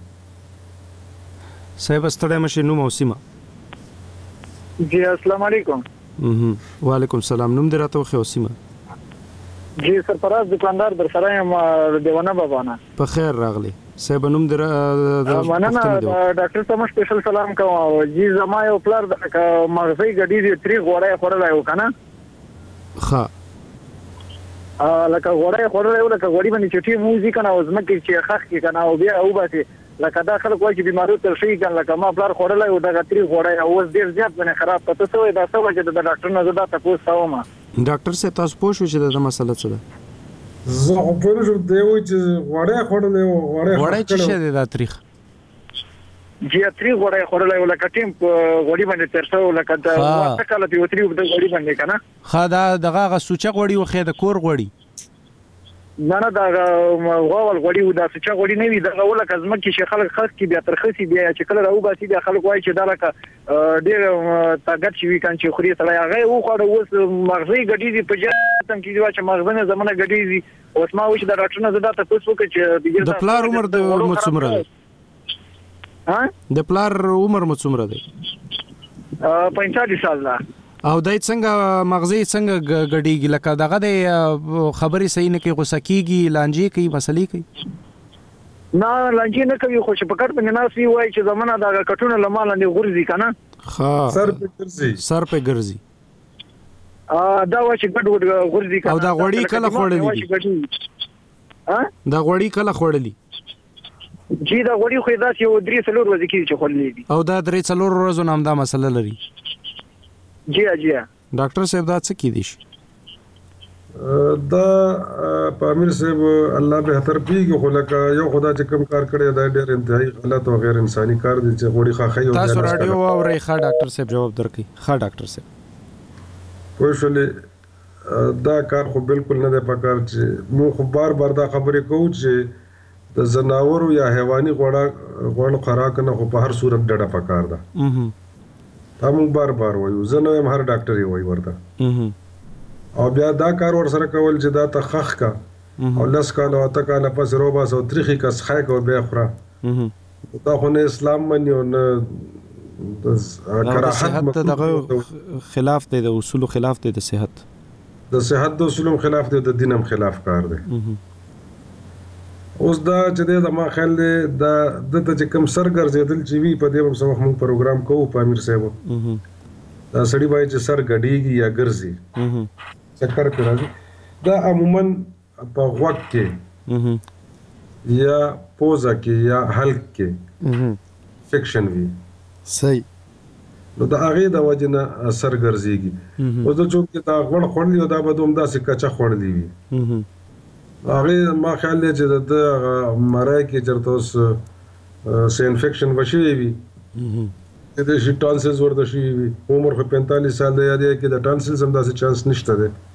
صاحب ستړی مشه نو موسیما جی السلام علیکم وعلیکم السلام نوم دراته خو اوسیما جی سرفراز دکاندار در سره یم دیوانه بابانا په خیر راغلی صاحب نوم در مننه ډاکټر ته سپیشل سلام کوم جی زما یو پلار د مغزي ګډي دی 3 غوړای خورلای وکنه ها لکه غوړای خورلای لکه غوړی باندې چټي موزیک نه اوس مکه چې خخ کې کنه او بیا او باسي لکه دا خلک وایي چې بیمارو تر شي کنه لکه ما پلار خورلای او دا 3 غوړای اوس ډیر زیات باندې خراب پته سوې دا څه وجه د ډاکټر نه زدا تاسو ساوما ډاکټر صاحب تاسو پوه شو چې دا مسله څه ده زه خو په دې دی و چې غوړای خورلای غوړای چې شه دا تاریخ جی 3 غوړای خورلای لکه ټیم غوړی باندې ترسو لکه دا وخت کله دی 3 د غوړی باندې کنه خا دغه سوچه غوړی وخه د کور غوړی نه دا غوول غوړی و دا سوچه غوړی نه وي دا غول کزمه کې چې خلک خاص کې بیا ترخصي بیا چې کله راو باسي بیا خلک وایي چې دا لکه ډیر طاقت شي کان چې خوري سره هغه و خو اوس مغزي ګډي دي په جاتم کې چې مغزنه زمونه ګډي دي اوس ما وښه دا ډاکټر نه زدا تاسو وکړي چې د پلار عمر د مڅومره ها د پلار عمر مڅومره دی 45 سال دا او دای څنګه مغزي څنګه غډیږي لکه دغه د خبرې صحیح نه کې غوسه کیږي لانجی کوي مسلې کوي نه لانجی نه کوي خو چې پکړ په ناسي وای چې زمونه دا کټونه لمال نه غورځي کنه ها سر په ګرځي دا و چې ګډ وډ غورځي کنه او دا غوړی کله خوړلې ها دا غوړی کله خوړلې جی دا غوړی خو دا چې 3 ورځې کې چې خوړلې دي او دا 3 ورځې نام دا مسله لري جی ډاکټر صاحب دا څه کی دي دا پامیر صاحب الله به تر پیږي خو لکه یو خدا چې کوم کار کړی دا ډېر انتهایی غلط او غیر انساني کار دی چې غوړي خاخي او تاسو رادیو اورئ ښه ډاکټر صاحب جواب درکړي ښه ډاکټر صاحب پوښتنه دا کار خو بالکل نه دی پکار چې مو خو بار دا خبرې کوو چې د زناورو یا حیواني غوړ خوراک نه خو په هر صورت ډډه پکار ده تا موږ بار وایو زه نه هم هر ډاکټر یې وایي ورته او بیا دا کار ور سره کول چې دا ته خخ کا او لس کاله او اته کاله پس روباس او تریخي کا سخای کو بیا خوره دا خو نه اسلام مني او نه کراهت دغه خلاف دی، د اصول خلاف دی، د صحت د اصولو خلاف دی، د دینم خلاف کار دی. اوس دا چې د ما خیال دی دا د چې کوم سر ګرځیدل چې وی په دې وسه موږ پروګرام کوو په امیر صاحب دا سړی وایي چې سر غډیږي یا ګرځي چکر کوي راځي دا عموما په غوږ کې یا پوزه کې یا حلق کې فکشن وي صحیح نو دا هغه د وجنه سر ګرځيږي او د چوک کې دا غوړ خورلی او دا بدوم دا سکچا خورلی وي هغه ما خیال دی چې د مرای کې چرته اوس سه انفیکشن وشي وي د شي ټانسلز ورته شي وي عمر خو 45 سال دی یادې کې د ټانسلز هم داسې چانس نشته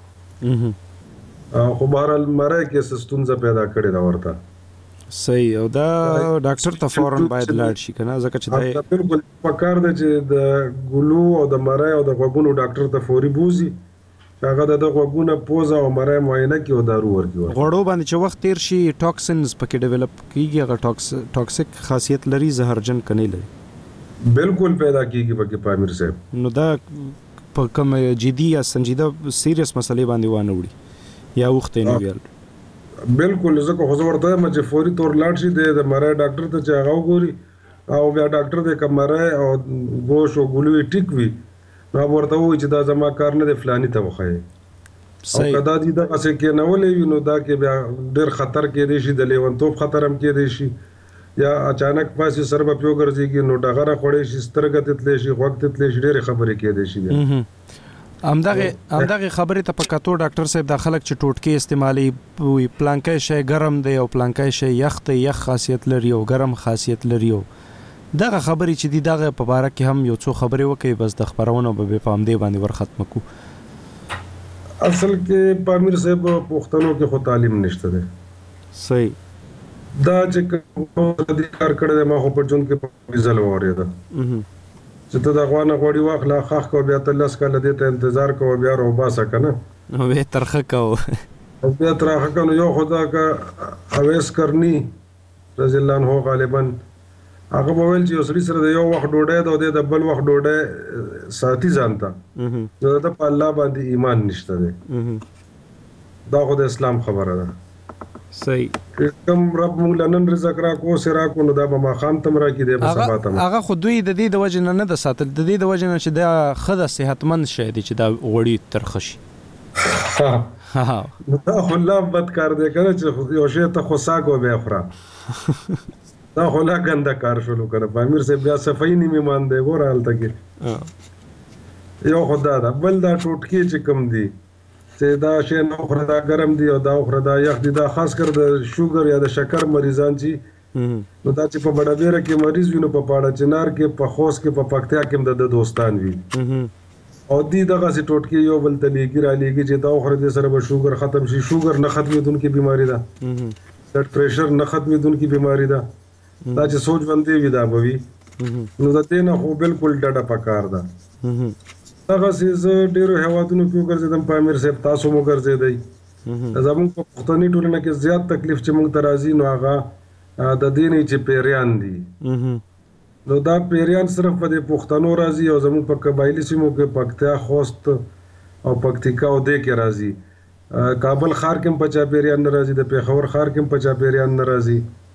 دی خو بهرحال مرای کې ستونزه پیدا کړې دا ورته صحیح او دا ډاکټر ته فورن باید لاړ شي کنه ځکه چې دا بالکل پکار دی چې د ګلو او د مرای او د غوګونو ډاکټر ته فوري بوزي هغه د غوګونو پوزه او مرای معاینه کوي او دارو ورکوي غوړو باندې چې وخت تیر شي ټاکسینز پکې ډیولپ کیږي هغه ټاکسیک خاصیت لري زهرجن کني لري بالکل پیدا کیږي پکې پامیر صاحب نو دا په کوم جدي یا سنجیده سیریس مسلې باندې وانه وړي یا وخت نه ویل بالکل زکه خو ورته چې فوري تور لاړ شي د مرای ډاکټر ته چې هغه وګوري او بیا ډاکټر د کمرای او ګوش او ګلوي ټیک وي نو ورته وایي چې دا زما کار نه دی فلاني ته وخایي او کدا دې دا څه کې نه ولې نو دا کې بیا ډېر خطر کې دی شي د لیونتوب خطر هم کې دی شي یا اچانک پاسې سر په پیو ګرځيږي نو ډغره خوري شي سترګه تتلې شي وخت تتلې شي ډېر خبرې کې دی شي همدغه خبرې ته پکاتو ډاکټر صاحب د خلک چې ټوټکي استعمالي پلانکای شي ګرم دی او پلانکای شي یخ خاصیت لري او ګرم خاصیت لري دغه خبرې چې دی دغه په باره کې هم یو څو خبرې وکي بس د خبرونو به په همدې باندې ور ختم کو اصل کې پامیر صاحب پښتنو کې خو تعلیم نشته ده صحیح دا چې کوم کار کړی ما خو په جون کې په ویزل وریدا چې ته د افغان غوړي واخلا خاخ کو بیا ته لاس کله دې ته انتظار کو بیا رو باسه کنه نو به ترخه کو بیا ترخه کنه یو خدا کا اویس کرنی رضی الله عنه غالبا هغه وویل چې اوسړي سره د یو وخت ډوډۍ د بل وخت ډوډۍ ساتي ځانته نو د په الله باندې ایمان نشته ده دا خو د اسلام خبره ده صحیح کوم رب موږ لنن رزق را کو سرا کو نو دا به خام تم را کی دی په سبا تم هغه خو دوی د دې د وجه نه د ساتل د دې د وجه نه چې دا خدای صحتمند شه دي چې دا وړي ترخشي نو دا خو لا بد کار دی کنه چې یو شی ته خو ساګو به خورا دا خو لا ګنده کار شروع کړه پامیر صاحب بیا صفای نیمه مان دی ګور حالت کې یو خدا دا بل دا ټوټکی چې کم دی چې دا شی نو خره دا ګرم دی او دا خره دا یخ دی دا خاص کر د شوګر یا د شکر مریضان چې نو دا چې په بډابیره کې مریض وي نو په پاړه چنار کې په خوست کې په پکتیا کې د دوستان وي او دی دغه سي ټوټکی یو بل تلیږي را لېږي چې دا خره د سره به شوګر ختم شي شوګر نه ختمېدونکې بیماری ده بلډ پریشر نه ختمېدونکې بیماری ده دا چې سوچ باندې وي دا بوي نو د دې نه خو بالکل ډډه پکار ده هغه سیز ډیرو هوادونو کې ګرځیدم پامیر صاحب تاسو مو ګرځیدای زموږ په پښتني ټولنه کې زیات تکلیف چې موږ ترازی نو هغه د دیني چې پیریان دي نو دا پیریان صرف په پښتنو راځي او زموږ په قبایلی سیمو کې پکتیا خوست او پکتیکا او دې کې راځي کابل ښار کې په چا پیریان ناراضي د پیښور ښار کې په چا پیریان ناراضي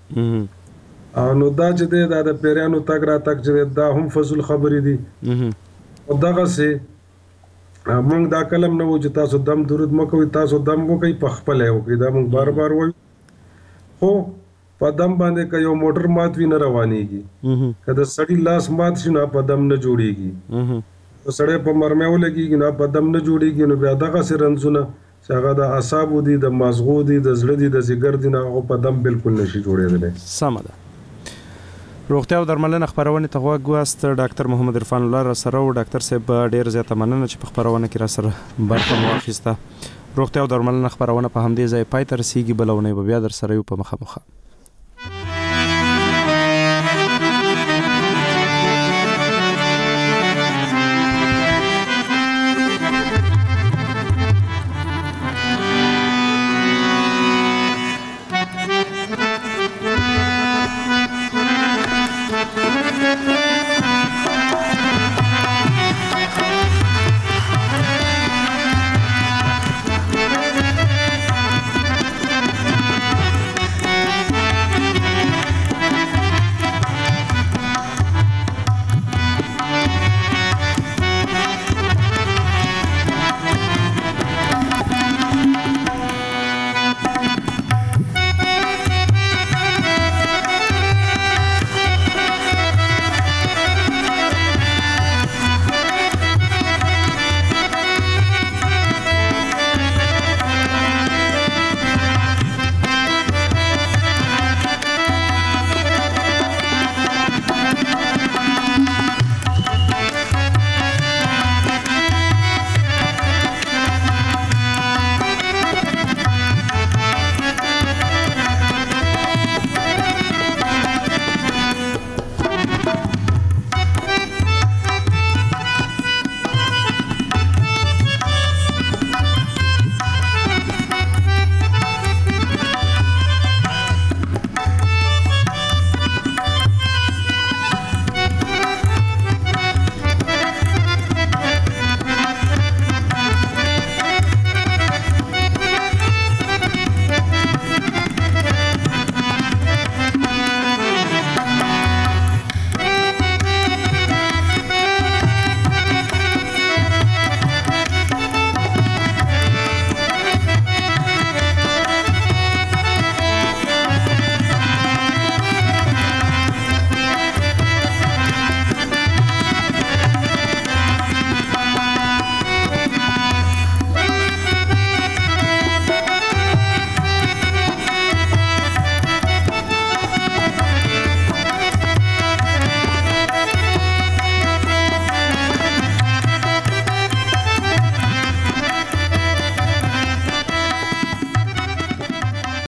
او نو دا چې د پیریانو تک را تک چې دا هم فضل خبرې دي او دغه سي موږ دا کلم نه و چې تاسو دم درود مکوئ تاسو دم وکئ په خپل یو کې دا موږ بار بار وایو خو په دم باندې که یو موټر مات وي نه روانېږي که د سړي لاس مات شي نو په دم نه جوړېږي که سړی په مرمۍ ولګېږي نو په دم نه جوړېږي نو بیا دغسې رنځونه چې هغه د اعصابو دي د مازغو دي د زړه دي د ځیګر دي نه هغه په دم بالکل نشي جوړېدلی سمه ده روغتیا او درملنه خبرونه ته غوږ واست ډاکټر محمد عرفان الله را سره او ډاکټر صاحب ډیر زیاته مننه چې په خبرونه کې را سره برخه واخیسته روغتیا او درملنه خبرونه په همدې ځای پای ته رسیږي بلونه بیا در سره یو په مخه